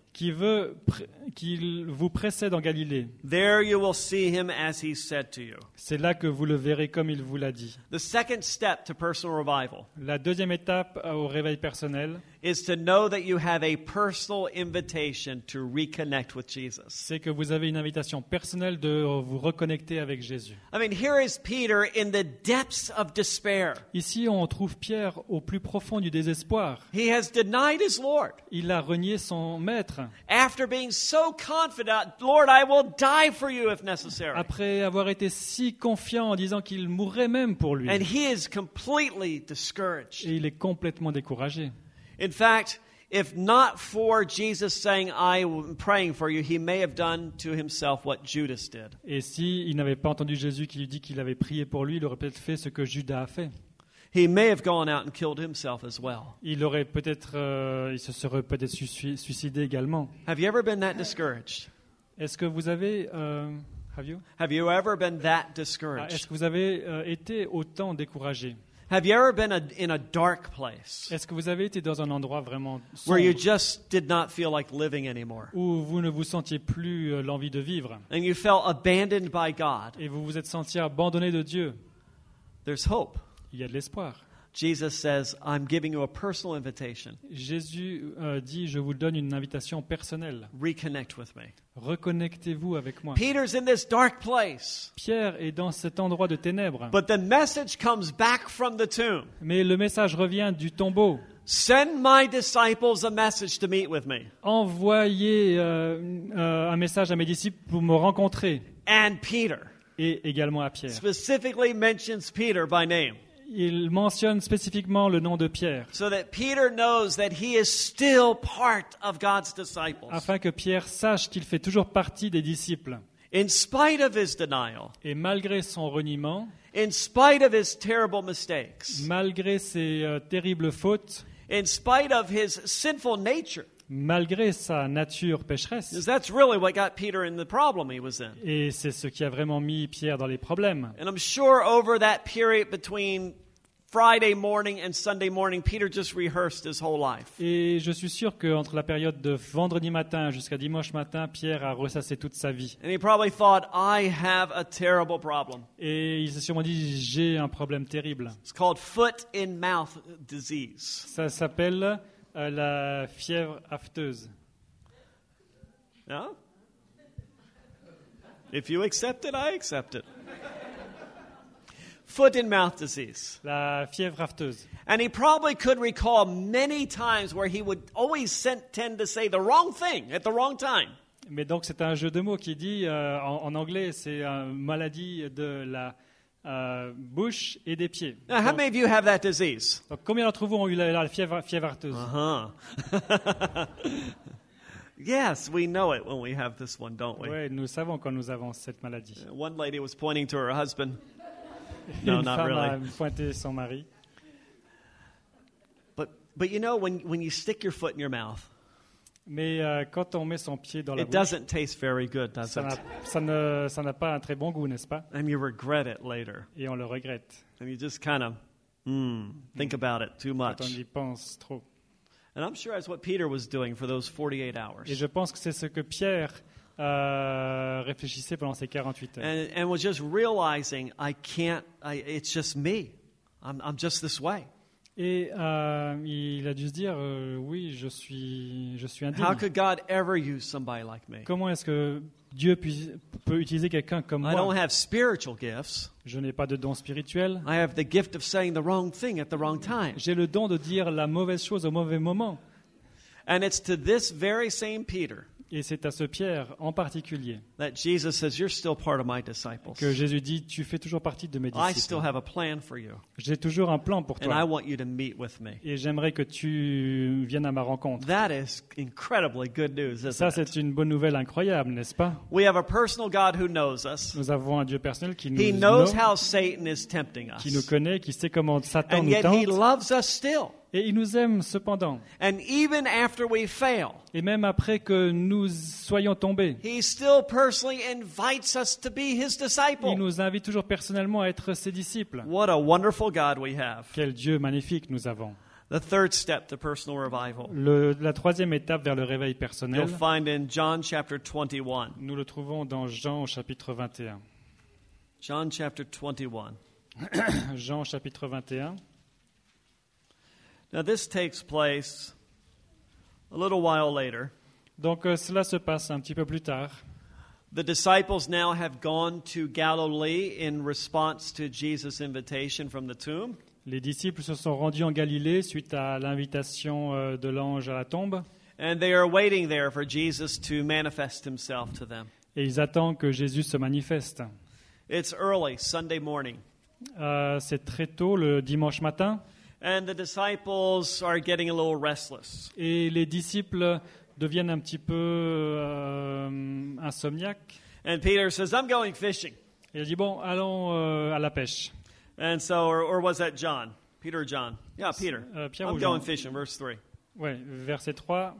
Qu'il vous précède en Galilée. There you will see him as he said to you. C'est là que vous le verrez comme il vous l'a dit. The second step to personal revival La deuxième étape au réveil personnel, is to know that you have a personal invitation to reconnect with Jesus. c'est que vous avez une invitation personnelle de vous reconnecter avec Jésus. I mean, here is Peter in the depths of despair. Ici, on trouve Pierre au plus profond du désespoir. He has denied his Lord. Il a renié son maître. After being so confident, Lord, I will die for you if necessary. Après avoir été si confiant en disant qu'il mourrait même pour lui. And he is completely discouraged. Et il est complètement découragé. In fact, if not for Jesus saying, I am praying for you, he may have done to himself what Judas did. Et s'il n'avait pas entendu Jésus qui lui dit qu'il avait prié pour lui, il aurait peut-être fait ce que Judas a fait. He may have gone out and killed himself as well. Il se serait peut-être suicidé également. Have you ever been that discouraged? Est-ce que vous avez, Have you ever been that est-ce discouraged? que vous avez été autant découragé? Have you ever been in a dark place Est-ce que vous avez été dans un endroit vraiment where you sombre just did not feel like living anymore? où vous ne vous sentiez plus l'envie de vivre And you felt abandoned by God? et vous vous êtes senti abandonné de Dieu? There's hope. Il y a de l'espoir. Jesus says, I'm giving you a personal invitation. Jésus dit, je vous donne une invitation personnelle. Reconnect with me. Reconnectez-vous avec moi. Peter's in this dark place, Pierre est dans cet endroit de ténèbres. but the message comes back from the tomb. Mais le message revient du tombeau. Send my disciples a message to meet with me. Envoyez un message à mes disciples pour me rencontrer. And Peter Et également à Pierre. specifically mentions Peter by name, Il mentionne spécifiquement le nom de Pierre, so that Peter knows that he is still part of God's disciples. afin que Pierre sache qu'il fait toujours partie des disciples. In spite of his denial, Et malgré son reniement, in spite of his terrible mistakes, malgré ses terribles fautes, in spite of his sinful nature, malgré sa nature pécheresse, because that's really what got Peter in the problem he was in. et c'est ce qui a vraiment mis Pierre dans les problèmes. And I'm sure over that period between Friday morning and Sunday morning, Peter just rehearsed his whole life. Et je suis sûr qu'entre la période de vendredi matin jusqu'à dimanche matin, Pierre a ressassé toute sa vie. And he probably thought, I have a terrible problem. Et il s'est sûrement dit, j'ai un problème terrible. It's called foot in mouth disease. Ça s'appelle La fièvre afteuse. No? If you accept it, I accept it. Foot and mouth disease. La fièvre afteuse. And he probably could recall many times where he would always tend to say the wrong thing at the wrong time. Mais donc c'est un jeu de mots qui dit, en anglais, c'est une maladie de la bouche et des pieds. Now, how many of you have that disease? Donc, combien d'entre vous ont eu la fièvre afteuse? Yes, we know it when we have this one, don't we? Oui, nous savons quand nous avons cette maladie. One lady was pointing to her husband. No, Une not femme a really. pointé son mari. But you know, when you stick your foot in your mouth, Mais quand on met son pied dans la it bouche, doesn't taste very good, does ça it? n'a pas un très bon goût, n'est-ce pas? And you regret it later. Et on le regrette And you just kind of think about it too quand on much. y pense trop. And I'm sure that's what Peter was doing for those 48 hours. Et je pense que c'est ce que Pierre réfléchissait pendant ces 48 heures. And was just realizing, it's just me. I'm just this way. Et il a dû se dire, oui, je suis How indigne. could God ever use somebody like me? Comment est-ce que Dieu peut utiliser quelqu'un comme I don't moi? have spiritual gifts. Je n'ai pas de don spirituel. I have the gift of saying the wrong thing at the wrong time. J'ai le don de dire la mauvaise chose au mauvais moment. And it's to this very same Peter Et c'est à ce Pierre en particulier that Jesus says, you're still part of my disciples. que Jésus dit, tu fais toujours partie de mes I still disciples. have a plan for you. J'ai toujours un plan pour And I toi. want you to meet with me. Et j'aimerais que tu viennes à ma rencontre. That is incredibly good news, Ça, isn't it? c'est une bonne nouvelle incroyable, n'est-ce pas? We have a personal God who knows us. Nous avons un Dieu personnel qui He nous knows nomme, how Satan is tempting qui nous us. connaît, qui sait comment Satan And nous yet he tente. loves us still. Et il nous aime cependant. And even after we fail, Et même après que nous soyons tombés, he still personally invites us to be his il disciple. nous invite toujours personnellement à être ses disciples. What a wonderful God we have. Quel Dieu magnifique nous avons. The third step to personal revival. La troisième étape vers le réveil personnel, You'll find in John chapter 21. nous le trouvons dans Jean au chapitre 21. John chapter 21. Jean chapitre 21. Now this takes place a little while later. Donc cela se passe un petit peu plus tard. The disciples now have gone to Galilee in response to Jesus' invitation from the tomb. Les disciples se sont rendus en Galilée suite à l'invitation de l'ange à la tombe. And they are waiting there for Jesus to manifest himself to them. Et ils attendent que Jésus se manifeste. It's early, Sunday morning. C'est très tôt, le dimanche matin. And the disciples are getting a little restless. Et les disciples deviennent un petit peu insomniaques. And Peter says, I'm going fishing. Et il dit, bon, allons à la pêche. And so, or was that John? Peter or John? Yeah, Peter. Pierre I'm ou going Jean? fishing, verse 3. Ouais, verset 3.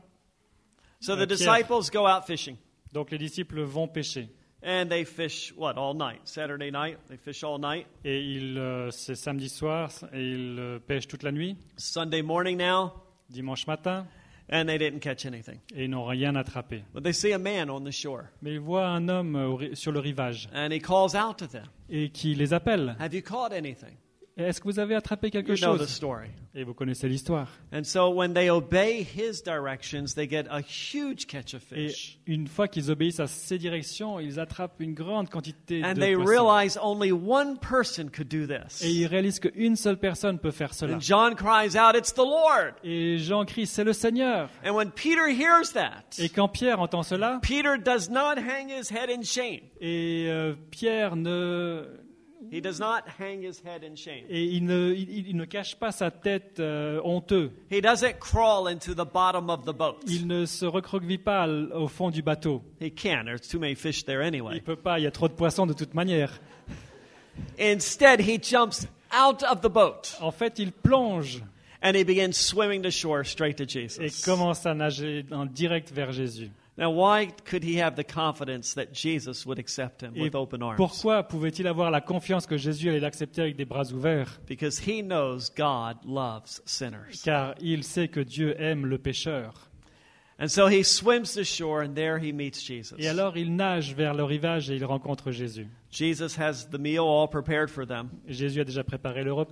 So the Pierre. disciples go out fishing. Donc les disciples vont pêcher. And they fish, what, all night? Saturday night? They fish all night. Et c'est samedi soir et ils pêchent toute la nuit, Sunday morning now, dimanche matin, and they didn't catch anything. et ils n'ont rien attrapé. But they see a man on the shore, Mais ils voient un homme sur le rivage and he calls out to them, et qui les appelle. Have you caught anything? Est-ce que vous avez attrapé quelque You know the chose? story. Et vous connaissez l'histoire. And so when they obey his directions, they get a huge catch of Et fish. une fois qu'ils obéissent à ses directions, ils attrapent une grande quantité And de they poissons. realize only one person could do this. Et ils réalisent qu'une seule personne peut faire cela. And John cries out, It's the Lord. Et Jean crie, c'est le Seigneur. And when Peter hears that, Et quand Pierre entend cela, Peter does not hang his head in shame. et Pierre He does not hang his head in shame. il ne cache pas sa tête honteux. He doesn't crawl into the bottom of the boat. Il ne se recroqueville pas au fond du bateau. He can't. There's too many fish there Il anyway. peut pas, il y a trop de poissons de toute manière. Instead, he jumps out of the boat En fait, il plonge and he begins swimming to shore straight to et Jesus. commence à nager en direct vers Jésus. Now, why could he have the confidence that Jesus would accept him Et with open arms? pourquoi pouvait-il avoir la confiance que Jésus allait l'accepter avec des bras ouverts? Because he knows God loves sinners. Car il sait que Dieu aime le pécheur. And so he swims to shore and there he meets Jesus. Et alors il nage vers le rivage et il rencontre Jésus. Jesus has the meal all prepared for them. Jésus a déjà préparé le repas.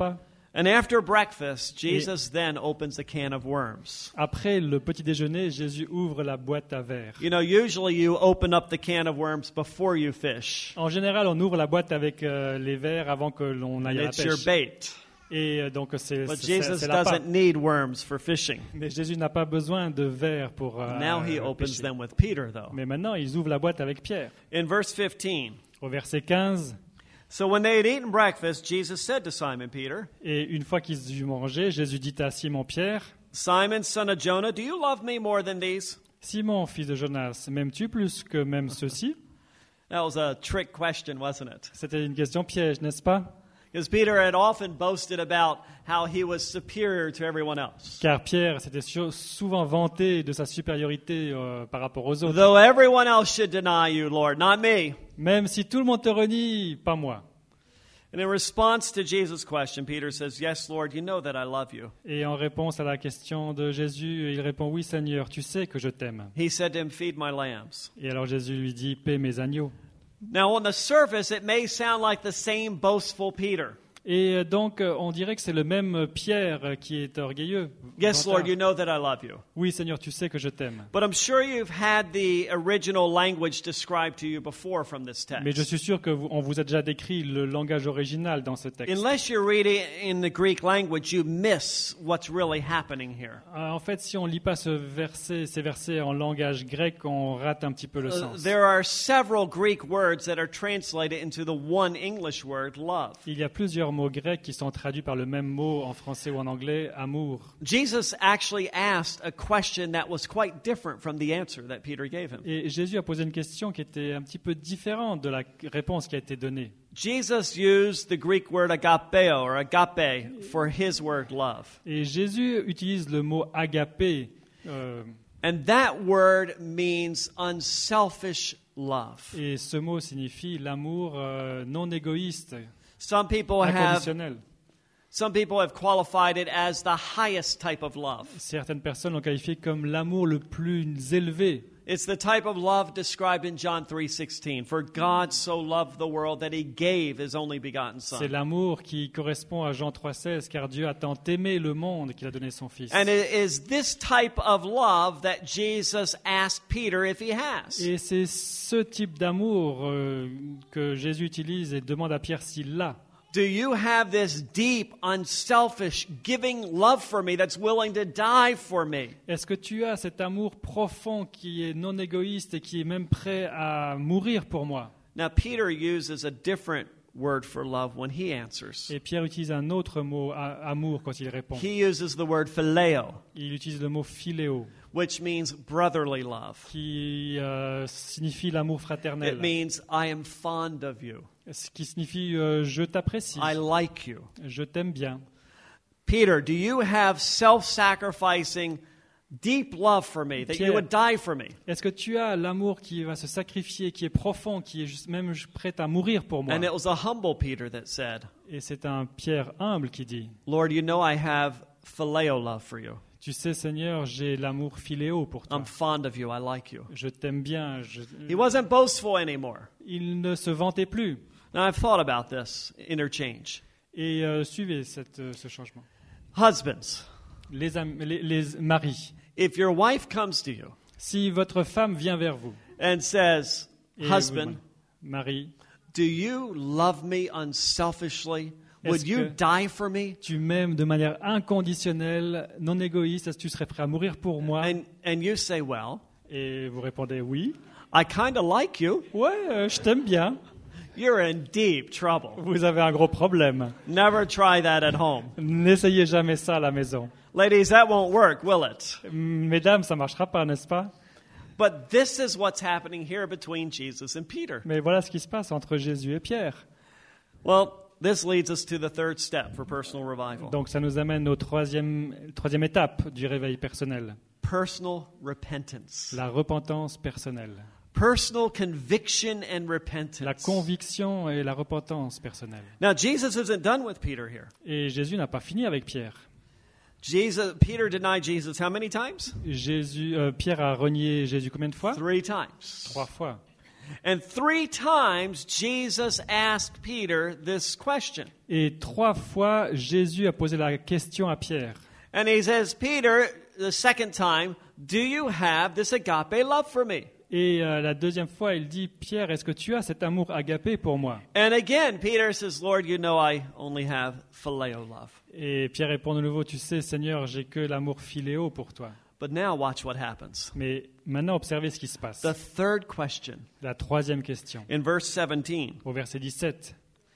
And after breakfast, Jesus then opens a can of worms. Après le petit déjeuner, Jésus ouvre la boîte à vers. You know, usually you open up the can of worms before you fish. En général, on ouvre la boîte avec les vers avant que l'on aille à la It's your pêche. bait. Et donc But Jesus c'est l'appât. doesn't need worms for fishing. Mais Jésus n'a pas besoin de vers pour Now he opens pêcher. them with Peter, though. Mais maintenant, ils ouvrent la boîte avec Pierre. In verse 15, Au verset 15, so when they had eaten breakfast, Jesus said to Simon Peter, et une fois qu'ils eurent mangé, Jésus dit à Simon-Pierre, Simon, son of Jonah, do you love me more than these? « Simon, fils de Jonas, m'aimes-tu plus que même ceux-ci » That was a trick question, wasn't it? C'était une question piège, n'est-ce pas? Because Peter had often boasted about how he was superior to everyone else. Car Pierre s'était souvent vanté de sa supériorité par rapport aux autres. Though everyone else should deny you, Lord, not me. Même si tout le monde te renie, pas moi. And in response to Jesus' question, Peter says, Yes, Lord, you know that I love you. Et en réponse à la question de Jésus, il répond, « Oui, Seigneur, tu sais que je t'aime. He said to him, Feed my lambs. » Et alors Jésus lui dit, « Paie mes agneaux. » Now, on the surface, it may sound like the same boastful Peter. Et donc, on dirait que c'est le même Pierre qui est orgueilleux. Yes, vantard. Lord, you know that I love you. Oui, Seigneur, tu sais que je t'aime. But I'm sure you've had the original language described to you before from this Mais je text. suis sûr qu'on vous a déjà décrit le langage original dans ce texte. Unless you're reading in the Greek language, you miss what's really happening here. En fait, si on ne lit pas ces versets en langage grec, on rate un petit peu le sens. There are several Greek words that are translated into the one English word, love. Il y a plusieurs mots grecs qui sont traduits par le même mot en français ou en anglais, amour. Jesus actually asked a question that was quite different from the answer that Peter gave him. Et Jésus a posé une question qui était un petit peu différente de la réponse qui a été donnée. Jesus used the Greek word agapeo or agape for his word love. Et Jésus utilise le mot agapé. And that word means unselfish love. Et ce mot signifie l'amour non égoïste, Some people inconditionnel. have qualified it as the highest type of love. Certaines personnes l'ont qualifié comme l'amour le plus élevé. It's the type of love described in John 3:16. For God so loved the world that he gave his only begotten C'est son. l'amour qui correspond à Jean 3,16, car Dieu a tant aimé le monde qu'il a donné son Fils. And it is this type of love that Jesus asked Peter if he has. Et c'est ce type d'amour que Jésus utilise et demande à Pierre s'il l'a. Do you have this deep, unselfish, giving love for me that's willing to die for me? Est-ce que tu as cet amour profond qui est non égoïste et qui est même prêt à mourir pour moi? Now, Peter uses a different word for love when he answers. Et Pierre utilise un autre mot, amour, quand il répond. He uses the word phileo, Il utilise le mot philéo, which means brotherly love. qui signifie l'amour fraternel, It means I am fond of you. ce qui signifie je t'apprécie, I like you. je t'aime bien. Peter, do you have self-sacrificing, deep love for me, that you Pierre. would die for me? Est-ce que tu as l'amour qui va se sacrifier, qui est profond, qui est même prêt à mourir pour moi? And it was a humble Peter that said, Et c'est un Pierre humble qui dit, Lord, you know I have phileo love for you. tu sais Seigneur, j'ai l'amour philéo pour toi. I'm fond of you. I like you. Je t'aime bien. He wasn't boastful anymore. Il ne se vantait plus. Now, I've thought about this interchange. Et suivez ce changement. Husbands, Les maris, if your wife comes to you si votre femme vient vers vous, and says, et Husband, mari, do you love me unselfishly? Would Est-ce you que- die for me? tu m'aimes de manière inconditionnelle, non égoïste, est-ce que tu serais prêt à mourir pour moi? And you say, well, Et vous répondez oui. I kind of like you. Ouais, je t'aime bien. You're in deep trouble. Vous avez un gros problème. Never try that at home. N'essayez jamais ça à la maison. Ladies, that won't work, will it? Mesdames, ça marchera pas, n'est-ce pas? But this is what's happening here between Jesus and Peter. Mais voilà ce qui se passe entre Jésus et Pierre. Well, this leads us to the third step for personal revival. Donc ça nous amène au troisième étape du réveil personnel, Personal repentance. la repentance personnelle. Personal conviction and La repentance. conviction et la repentance personnelle. Now, Jesus isn't done with Peter here. Et Jésus n'a pas fini avec Pierre. Peter denied Jesus how many times? Pierre a renié Jésus combien de fois? 3 times. 3 fois. And 3 times Jesus asked Peter this question. Et 3 fois, Jésus a posé la question à Pierre. And he says, Peter, the second time, do you have this agape love for me? Et la deuxième fois, il dit, Pierre, est-ce que tu as cet amour agapé pour moi? And again, Peter says, Lord, you know I only have phileo love. Et Pierre répond de nouveau, tu sais, Seigneur, j'ai que l'amour philéo pour toi. But now watch what happens. Mais maintenant, observez ce qui se passe. The third question, La troisième question, in verse 17. au verset 17.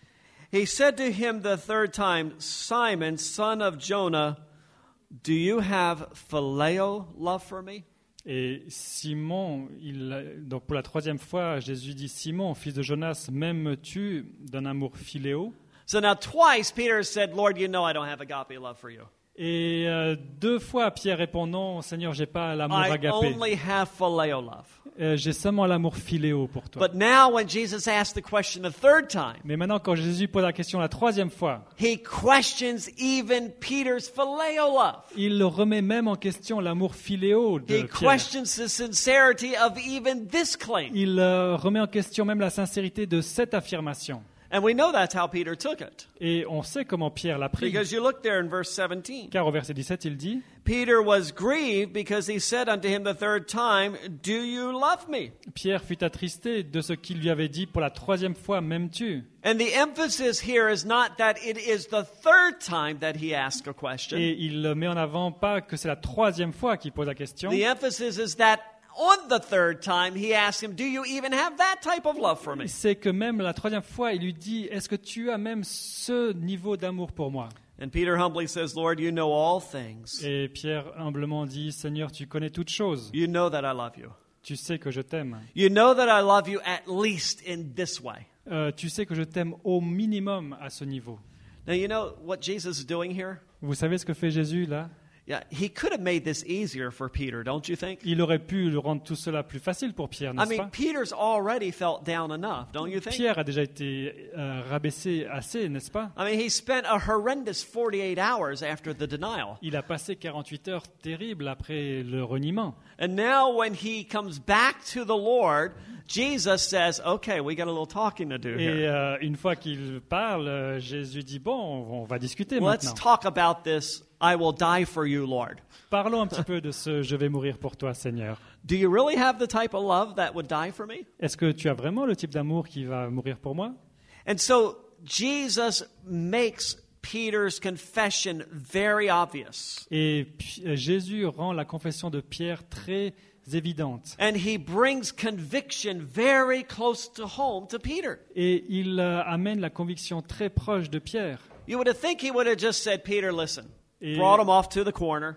He said to him the third time, Simon, son of Jonah, do you have phileo love for me? Et Simon, donc pour la troisième fois, Jésus dit, Simon, fils de Jonas, m'aimes-tu d'un amour philéo? So now twice Peter said, Lord, you know I don't have agape love for you. Et 2 fois, Pierre répond, non, Seigneur, j'ai pas l'amour I agapé. only have phileo love. J'ai seulement l'amour philéo pour toi. But now when Jesus asked the question the third time, Mais maintenant, quand Jésus pose la question la troisième fois, he questions even Peter's phileo love. il remet même en question l'amour philéo de He Pierre. questions the sincerity of even this claim. Il remet en question même la sincérité de cette affirmation. And we know that's how Peter took it. Et on sait comment Pierre l'a pris. Because you look there in verse 17. Car au verset 17, il dit, Peter was grieved because he said unto him the third time, do you love me? Pierre fut attristé de ce qu'il lui avait dit pour la troisième fois, m'aimes-tu? And the emphasis here is not that it is the third time that he asked a question. Et il met en avant pas que c'est la troisième fois qu'il pose la question. The emphasis is that on the third time he asked him, do you even have that type of love for me? C'est que même la troisième fois, il lui dit, est-ce que tu as même ce niveau d'amour pour moi? And Peter humbly says, Lord, you know all things. Et Pierre humblement dit, Seigneur, tu connais toutes choses. You know that I love you. Tu sais que je t'aime. You know that I love you at least in this way. Tu sais que je t'aime au minimum à ce niveau. Now, you know what Jesus is doing here? Vous savez ce que fait Jésus là? Yeah, he could have made this easier for Peter, don't you think? Il aurait pu le rendre tout cela plus facile pour Pierre, I n'est-ce mean, pas? Peter's already felt down enough, don't you think? Pierre a déjà été rabaissé assez, n'est-ce pas? I mean, he spent a horrendous 48 hours after the denial. Il a passé 48 heures terribles après le reniement. And now when he comes back to the Lord, Jesus says, okay, we got a little talking to do Et here. une fois qu'il parle, Jésus dit, bon, on va discuter Let's maintenant. talk about this. I will die for you, Lord. Parlons un petit peu de ce « je vais mourir pour toi, Seigneur ». Do you really have the type of love that would die for me? Est-ce que tu as vraiment le type d'amour qui va mourir pour moi? And so Jesus makes Peter's confession very obvious. Et Jésus rend la confession de Pierre très évidente. And he brings conviction very close to home to Peter. Et il amène la conviction très proche de Pierre. You would have think he would have just said, Peter, listen, Et brought him off to the corner,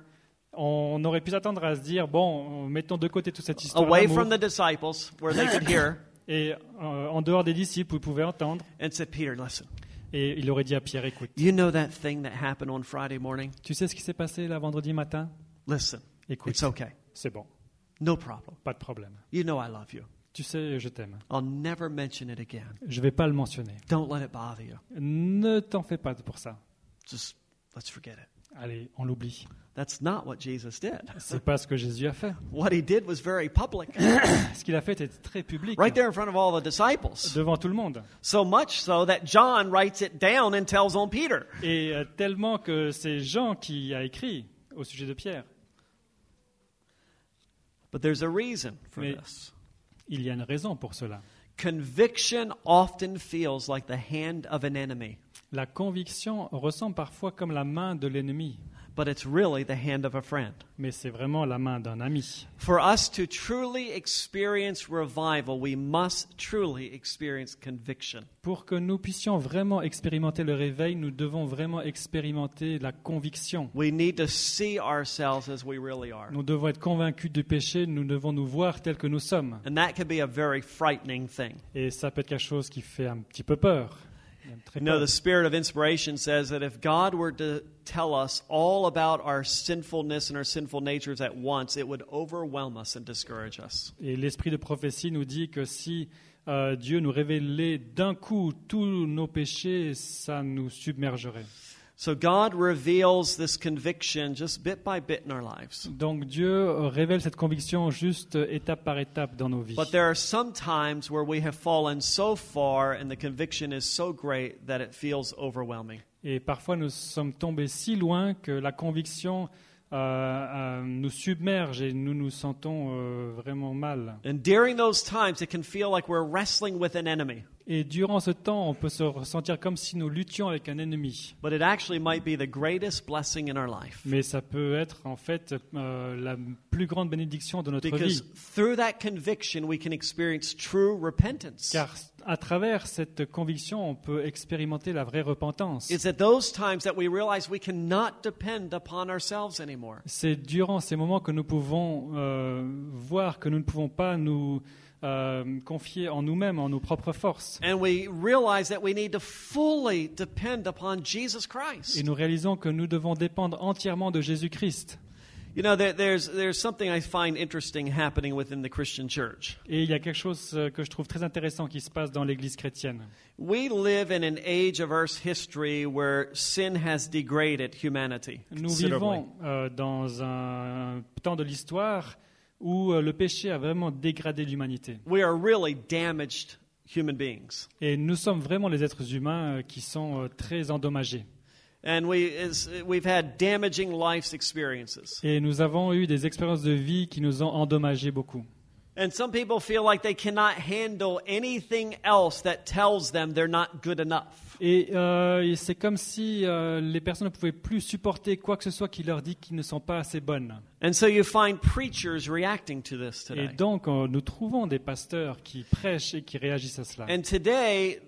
on aurait pu s'attendre à se dire, bon, mettons de côté toute cette histoire away d'amour, from the disciples where they could hear, et en dehors des disciples où ils pouvaient entendre. and said, Peter, listen, Et il aurait dit à Pierre, écoute, you know that thing that happened on Friday morning? tu sais ce qui s'est passé là vendredi matin? Listen, Écoute, it's okay. c'est bon, No problem. pas de problème. You know I love you. Tu sais, je t'aime. I'll never mention it again. Je ne vais pas le mentionner. Don't let it bother you. Ne t'en fais pas pour ça. Just let's forget it. Allez, on l'oublie. That's not what Jesus did. C'est pas ce que Jésus a fait. What he did was very public, Ce qu'il a fait était très public, right there in front of all the disciples. devant tout le monde. So much so that John writes it down and tells on Peter. Et tellement que c'est Jean qui a écrit au sujet de Pierre. But there's a reason for Mais- this. Il y a une raison pour cela. Conviction often feels like the hand of an enemy, La conviction ressemble parfois comme la main de l'ennemi, but it's really the hand of a friend. mais c'est vraiment la main d'un ami. For us to truly experience revival, we must truly experience conviction. Pour que nous puissions vraiment expérimenter le réveil, nous devons vraiment expérimenter la conviction. We need to see ourselves as we really are. Nous devons être convaincus du péché, nous devons nous voir tels que nous sommes. And that can be a very frightening thing. Et ça peut être quelque chose qui fait un petit peu peur. Très You know, peur. the Spirit of Inspiration says that if God were to tell us all about our sinfulness and our sinful natures at once, it would overwhelm us and discourage us. Et l'esprit de prophétie nous dit que si Dieu nous révélait d'un coup tous nos péchés, ça nous submergerait. So God reveals this conviction just bit by bit in our lives. Donc Dieu révèle cette conviction juste étape par étape dans nos vies. But there are some times where we have fallen so far and the conviction is so great that it feels overwhelming. Et parfois nous sommes tombés si loin que la conviction nous submerge et nous nous sentons vraiment mal. And during those times, it can feel like we're wrestling with an enemy. Et durant ce temps, on peut se ressentir comme si nous luttions avec un ennemi. But it actually might be the greatest blessing in our life. Mais ça peut être en fait la plus grande bénédiction de notre Because vie. through that conviction, we can experience true repentance. Car à travers cette conviction, on peut expérimenter la vraie repentance. It's at those times that we realize we cannot depend upon ourselves anymore. C'est durant ces moments que nous pouvons voir que nous ne pouvons pas nous confier en nous-mêmes, en nos propres forces. And we realize that we need to fully depend upon Jesus Christ. Et nous réalisons que nous devons dépendre entièrement de Jésus-Christ. You know, there's something I find interesting happening within the Christian church. Et il y a quelque chose que je trouve très intéressant qui se passe dans l'Église chrétienne. We live in an age of Earth's history where sin has degraded humanity Nous considerably. vivons dans un temps de l'histoire où le péché a vraiment dégradé l'humanité. We are really damaged human beings. Et nous sommes vraiment les êtres humains qui sont très endommagés. And we've had damaging life experiences. Et nous avons eu des expériences de vie qui nous ont endommagés beaucoup. And some people feel like they cannot handle anything else that tells them they're not good enough. Et c'est comme si les personnes ne pouvaient plus supporter quoi que ce soit qui leur dit qu'ils ne sont pas assez bonnes. And so you find preachers reacting to this Et today. donc, nous trouvons des pasteurs qui prêchent et qui réagissent à cela. And today,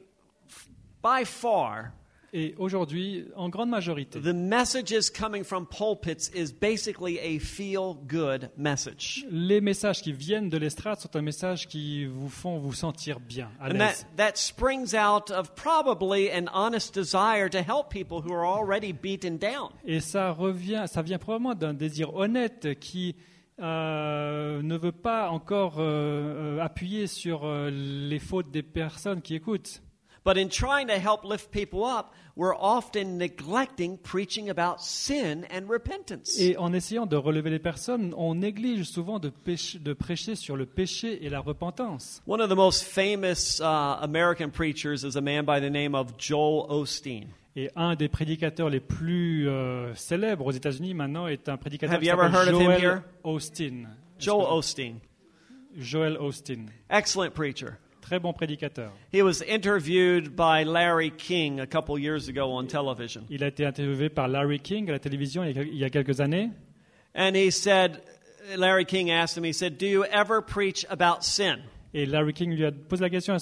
by far, Et aujourd'hui, en grande majorité, the messages coming from pulpits is basically a feel-good message. les messages qui viennent de l'estrade sont un message qui vous font vous sentir bien, à And l'aise. that springs out of probably an honest desire to help people who are already beaten down. Et ça vient probablement d'un désir honnête qui ne veut pas encore appuyer sur les fautes des personnes qui écoutent. But in trying to help lift people up, we're often neglecting preaching about sin and repentance. Et en essayant de relever les personnes, on néglige souvent de prêcher sur le péché et la repentance. One of the most famous American preachers is a man by the name of Joel Osteen. Et un des prédicateurs les plus célèbres aux États-Unis maintenant est un prédicateur Have qui you ever s'appelle heard of him Joel here? Osteen. Joel Osteen, Joel Osteen, excellent preacher. très bon prédicateur. He was interviewed by Larry King a couple years ago on television. Il a été interviewé par Larry King à la télévision il y a quelques années. And he said, Larry King asked him, he said, "Do you ever preach about sin? Et Larry King lui a posé la question, est-ce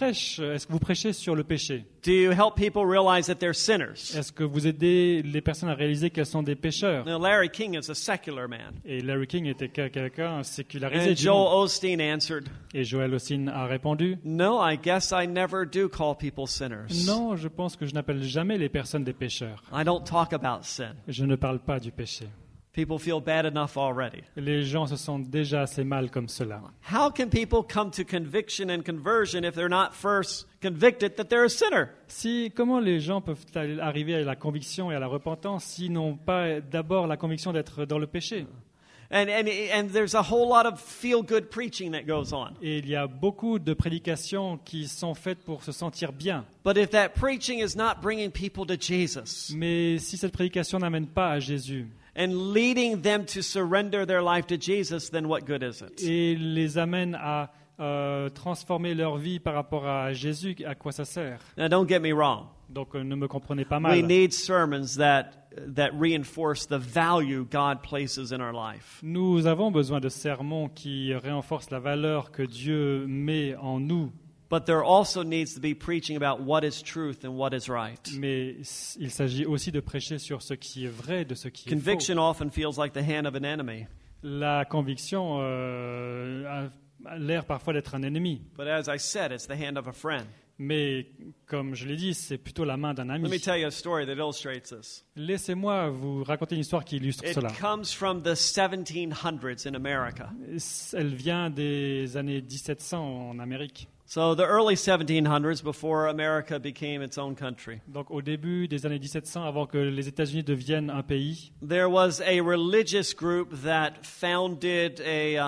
que vous prêchez sur le péché? Do you help people realize that they're sinners?" Est-ce que vous aidez les personnes à réaliser qu'elles sont des pécheurs? Now, Larry King is a secular man. Et Larry King était quelqu'un sécularisé. And du Joel monde. Osteen answered, Et Joel Osteen a répondu, "No, I guess I never do call people sinners. non, je pense que je n'appelle jamais les personnes des pécheurs. I don't talk about sin. Je ne parle pas du péché. People feel bad enough already." Les gens se sentent déjà assez mal comme cela. How can people come to conviction and conversion if they're not first convicted that they're a sinner? Comment les gens peuvent arriver à la conviction et à la repentance s'ils n'ont pas d'abord la conviction d'être dans le péché? And there's a whole lot of feel-good preaching that goes on. Et il y a beaucoup de prédications qui sont faites pour se sentir bien. But if that preaching is not bringing people to Jesus Mais si cette prédication n'amène pas à Jésus and leading them to surrender their life to Jesus, then what good is it? et les amène à transformer leur vie par rapport à Jésus, à quoi ça sert? Now, don't get me wrong. Donc ne me comprenez pas We mal. need sermons that reinforce the value God places in our life. Nous avons besoin de sermons qui renforcent la valeur que Dieu met en nous. But there also needs to be preaching about what is truth and what is right. Mais il s'agit aussi de prêcher sur ce qui est vrai, de ce qui est faux. Conviction often feels like the hand of an enemy. La conviction a l'air parfois d'être un ennemi. But as I said, it's the hand of a friend. Mais comme je l'ai dit, c'est plutôt la main d'un Let me ami. tell you a story that illustrates this. Laissez-moi vous raconter une histoire qui illustre It cela. comes from the 1700s in America. Elle vient des années 1700 en Amérique. So the early 1700s, before America became its own country. Donc au début des années 1700, avant que les États-Unis deviennent un pays, There was a religious group that founded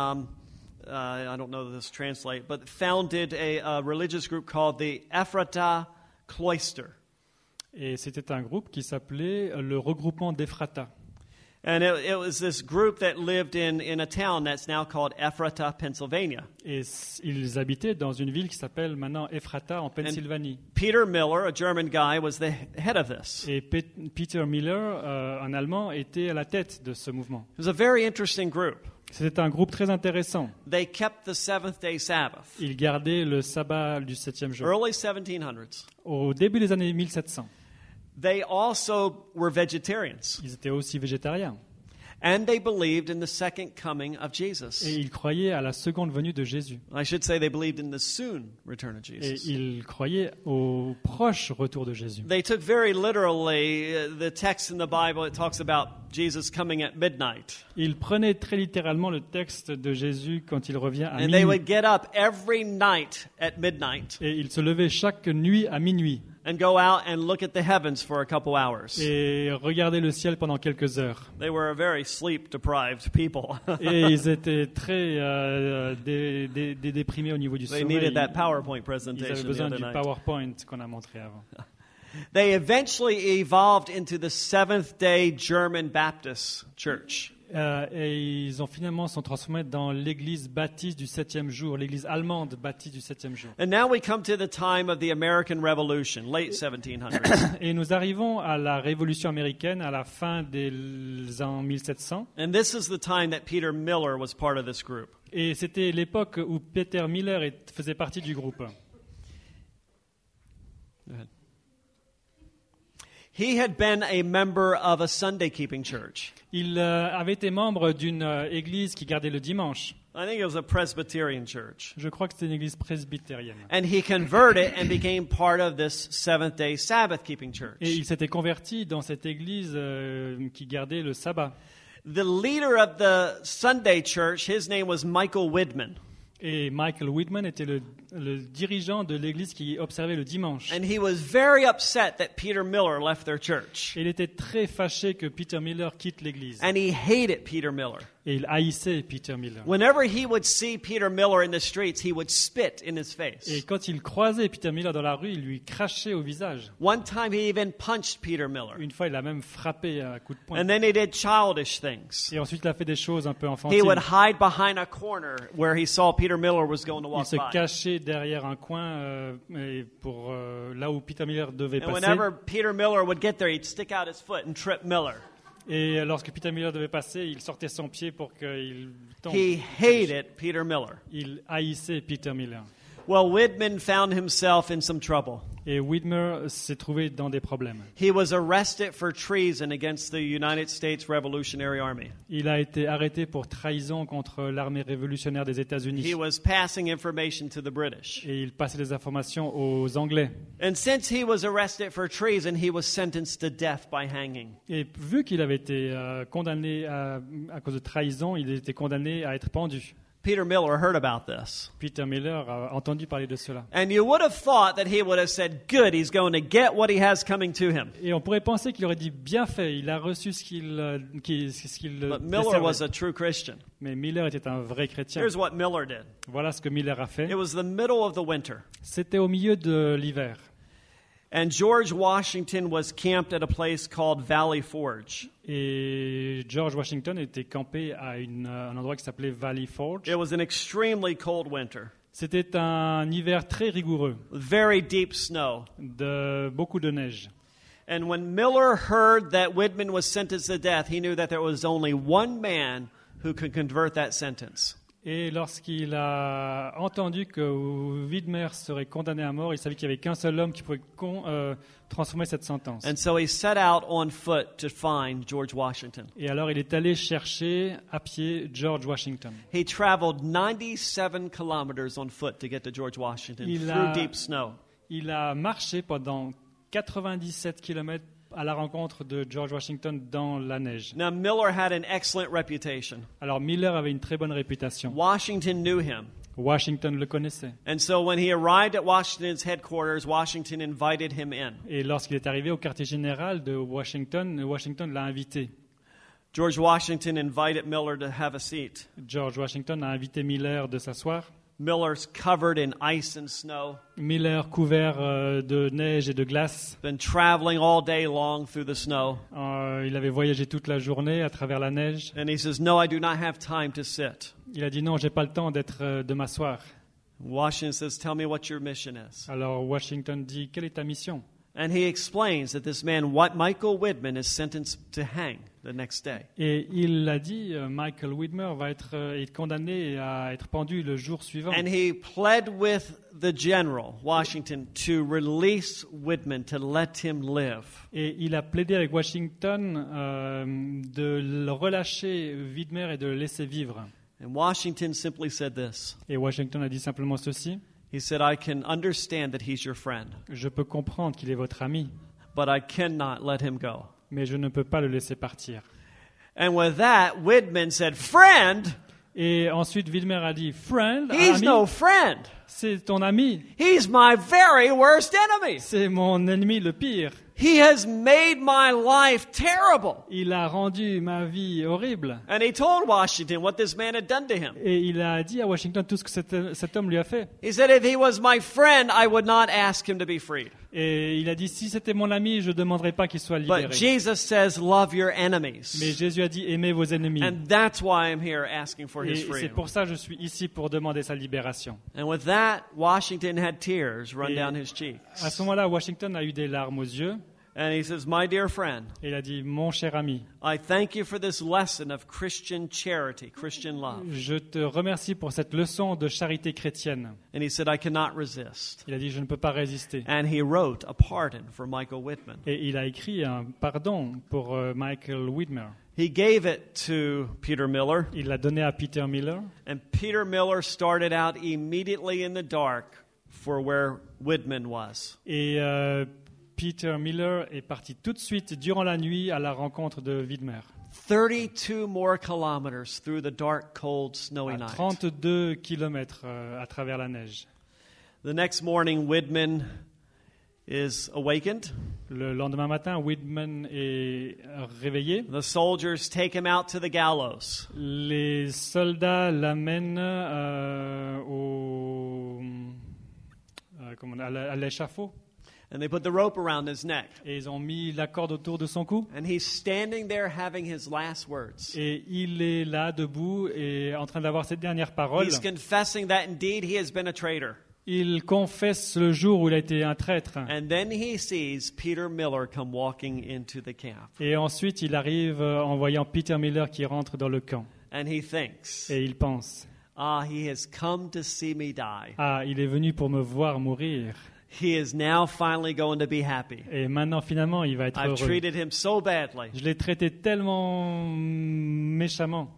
I don't know this translate, but founded a religious group called the Ephrata Cloister. et c'était un groupe qui s'appelait le regroupement d'Ephrata. And it was this group that lived in a town that's now called Ephrata, Pennsylvania. Et ils habitaient dans une ville qui s'appelle maintenant Ephrata en Pennsylvanie. Peter Miller, a German guy, was the head of this. Et Peter Miller, un Allemand, était à la tête de ce mouvement. It was a very interesting group. C'était un groupe très intéressant. They kept the seventh-day Sabbath. Ils gardaient le sabbat du 7e jour. Early 1700s. Au début des années 1700, They also were vegetarians. ils étaient aussi végétariens. And they believed in the second coming of Et Jesus. ils croyaient à la seconde venue de Jésus. I should say they believed in the soon return of Et Jesus. ils croyaient au proche retour de Jésus. They took very literally the text in the Bible. It talks about Jesus coming at midnight. Ils prenaient très littéralement le texte de Jésus quand il revient à And they minuit. would get up every night at midnight Et ils se levaient chaque nuit à minuit and go out and look at the heavens for a couple hours. et regardaient le ciel pendant quelques heures. They were a very sleep-deprived people. Et ils étaient très déprimés au niveau du They sommeil. needed that PowerPoint Ils avaient presentation the besoin other du night. PowerPoint qu'on a montré avant. They eventually evolved into the Seventh-day German Baptist Church. Et ils ont finalement sont transformés dans l'église baptiste du 7e jour, l'église allemande baptiste du 7e jour. And now we come to the time of the American Revolution, late 1700s. Et nous arrivons à la Révolution américaine à la fin des ans 1700. And this is the time that Peter Miller was part of this group. Et c'était l'époque où Peter Miller faisait partie du groupe. Go ahead. He had been a member of a Sunday-keeping church. Il avait été membre d'une église qui gardait le dimanche. I think it was a Presbyterian church. Je crois que c'était une église presbytérienne. And he converted and became part of this Seventh-day Sabbath-keeping church. Et il s'était converti dans cette église qui gardait le sabbat. The leader of the Sunday church, his name was Michael Widman. Et Michael Widman était le dirigeant de l'église qui observait le dimanche. And he was very upset that Peter Miller left their church. Et il était très fâché que Peter Miller quitte l'église. And he hated Peter Miller. Et il haïssait Peter Miller. Whenever he would see Peter Miller in the streets, he would spit in his Et face. quand il croisait Peter Miller dans la rue, il lui crachait au visage. One time he even punched Peter Miller. Une fois, il a même frappé à coups de poing. And then he did childish things. Et ensuite, il a fait des choses un peu He enfantines. would hide behind a corner where he saw Peter Miller was going to Il walk se by. cachait derrière un coin et pour là où Peter Miller devait And passer. whenever Peter Miller would get there, he'd stick out his foot and trip Miller. Et lorsque Peter Miller devait passer, il sortait son pied pour qu'il tombe. He hated Peter Miller. Il haïssait Peter Miller. Well, Widman found himself in some trouble. Et Widmer s'est trouvé dans des problèmes. He was arrested for treason against the United States Revolutionary Army. Il a été arrêté pour trahison contre l'armée révolutionnaire des He États-Unis. was passing information to the British. Et il passait des informations aux Anglais. And since he was arrested for treason, he was sentenced to death by hanging. Et vu qu'il avait été condamné à cause de trahison, il était condamné à être pendu. Peter Miller heard about this. Peter Miller a entendu parler de cela. And you would have thought that he would have said, good, he's going to get what he has coming to him. Et on pourrait penser qu'il aurait dit bien fait, il a reçu ce qu'il But Miller décevait. was a true Christian. Mais Miller était un vrai chrétien. Here's what Miller did. Voilà ce que Miller a fait. It was the middle of the winter. C'était au milieu de l'hiver. And George Washington was camped at a place called Valley Forge. Et George Washington était campé à un endroit qui s'appelait Valley Forge. It was an extremely cold winter. C'était un hiver très rigoureux, Very deep snow. beaucoup de neige. And when Miller heard that Widman was sentenced to death, he knew that there was only one man who could convert that sentence. Et lorsqu'il a entendu que Widmer serait condamné à mort, il savait qu'il n'y avait qu'un seul homme qui pouvait transformer cette sentence. And so he set out on foot to find George Washington. Et alors il est allé chercher à pied George Washington. He traveled 97 kilometers on foot to get to George Washington Il through a- deep snow. il a marché pendant 97 kilomètres à la rencontre de George Washington dans la neige. Now, Miller had an excellent reputation. Alors Miller avait une très bonne réputation. Washington knew him. Washington le connaissait. And so when he arrived at Washington's headquarters, Washington invited him in. Et lorsqu'il est arrivé au quartier général de Washington, Washington l'a invité. George Washington invited Miller to have a seat. George Washington a invité Miller de s'asseoir. Miller's covered in ice and snow. Miller couvert de neige et de glace. Been traveling all day long through the snow. Il avait voyagé toute la journée à travers la neige. And he says, "No, I do not have time to sit." Il a dit non, j'ai pas le temps de m'asseoir. Washington says, "Tell me what your mission is." Alors Washington dit, quelle est ta mission? And he explains that this man, Michael Whitman, is sentenced to hang the next day. Et il a dit, Michael Whitmer va être condamné à être pendu le jour suivant. And he pled with the general, Washington, to release Whitman, to let him live. Et il a plaidé avec Washington de le relâcher Whitmer et de le laisser vivre. And Washington simply said this. Et Washington a dit simplement ceci. He said, "I can understand that he's your friend, Je peux comprendre qu'il est votre ami, but I cannot let him go." mais je ne peux pas le laisser partir. And with that, Whitman said, "Friend? Et ensuite, Whitmer a dit, friend, He's ami, no friend. c'est ton ami, He's my very worst enemy. c'est mon ennemi le pire. He has made my life terrible." Il a rendu ma vie horrible. And he told Washington what this man had done to him. Et il a dit à Washington tout ce que cet homme lui a fait. He said, "If he was my friend, I would not ask him to be freed." Et il a dit, si c'était mon ami, je ne demanderais pas qu'il soit libéré. But Jesus says, "Love your enemies." Mais Jésus a dit, aimez vos ennemis. And that's why I'm here asking for Et his c'est freedom. pour ça que je suis ici pour demander sa libération. And with that, Washington had tears run Et down his cheeks. à ce moment-là, Washington a eu des larmes aux yeux. And he says, "My dear friend, Et il a dit, mon cher ami, I thank you for this lesson of Christian charity, Christian love." je te remercie pour cette leçon de charité chrétienne. And he said, "I cannot resist." Il a dit, je ne peux pas résister. And he wrote a pardon for Michael Whitman. Et il a écrit un pardon pour Michael Whitmer. He gave it to Peter Miller, Il l'a donné à Peter Miller. and Peter Miller started out immediately in the dark for where Whitman was. Et Peter Miller est parti tout de suite durant la nuit à la rencontre de Whitmer. 32 more kilometers through the dark, cold, snowy À night. 32 kilomètres à travers la neige. The next morning, Whitman is awakened. Le lendemain matin, Whitman est réveillé. The soldiers take him out to the gallows. Les soldats l'amènent à l'échafaud. And they put the rope around his neck. Et ils ont mis la corde autour de son cou. And he's standing there having his last words. Et il est là, debout, et en train d'avoir cette dernière parole. He's confessing that indeed he has been a traitor. Il confesse le jour où il a été un traître. And then he sees Peter Miller come walking into the camp. Et ensuite, il arrive en voyant Peter Miller qui rentre dans le camp. And he thinks, Et il pense, he has come to see me die. ah, il est venu pour me voir mourir. He is now finally going to be happy. Et maintenant, finalement, il va être I've heureux. treated him so badly. Je l'ai traité tellement méchamment.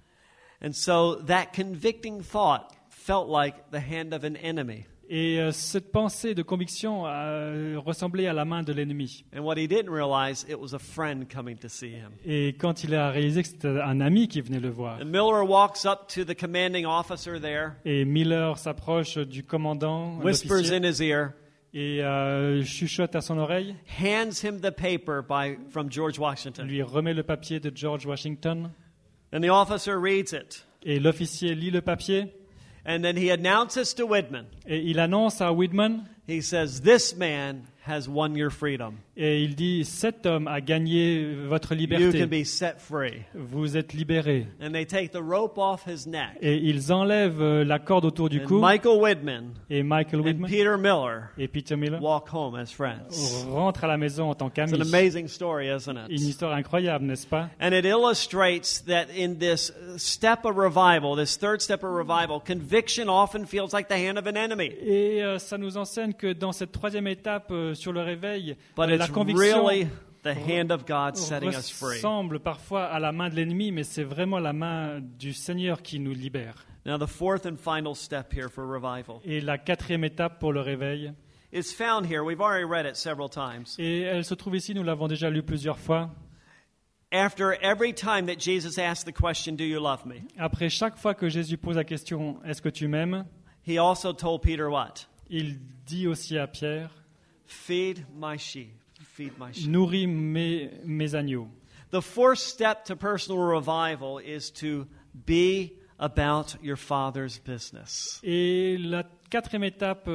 And so that convicting thought felt like the hand of an enemy. Et cette pensée de conviction ressemblait à la main de l'ennemi. And what he didn't realize, it was a friend coming to see him. Et quand il a réalisé que c'était un ami qui venait le voir, And Miller walks up to the commanding officer there, et Miller s'approche du commandant, whispers l'officier, in his ear, et chuchote à son oreille, hands him the paper from George Washington. lui remet le papier de George Washington, And the officer reads it. et l'officier lit le papier, And then he announces to Whitman, et il annonce à Whitman, he says, "This man has won your freedom. et il dit, cet homme a gagné votre You can liberté, be set free." vous êtes libéré. And they take the rope off his neck. Et ils enlèvent la corde autour du And cou, Michael Whitman et Michael and Whitman Peter Miller et Peter Miller walk home as friends. rentrent à la maison en tant It's an qu'amis. amazing story, isn't Une it? histoire incroyable, n'est-ce pas? And it illustrates that in this step of revival, this third step of revival, conviction often feels like the hand of an enemy. Et ça nous enseigne que dans cette troisième étape sur le réveil, But la it's conviction really the hand of God setting us free. ressemble parfois à la main de l'ennemi, mais c'est vraiment la main du Seigneur qui nous libère. Now, the fourth and final step here for revival Et la quatrième étape pour le réveil, is found here. We've already read it several times. Et elle se trouve ici, nous l'avons déjà lu plusieurs fois. After every time that Jesus asked the question, "Do you love me?" Après chaque fois que Jésus pose la question, est-ce que tu m'aimes? He also told Peter what? Il dit aussi à Pierre, Feed my sheep. Feed my sheep. nourris mes agneaux. The fourth step to personal revival is to be about your Father's business. Et la quatrième étape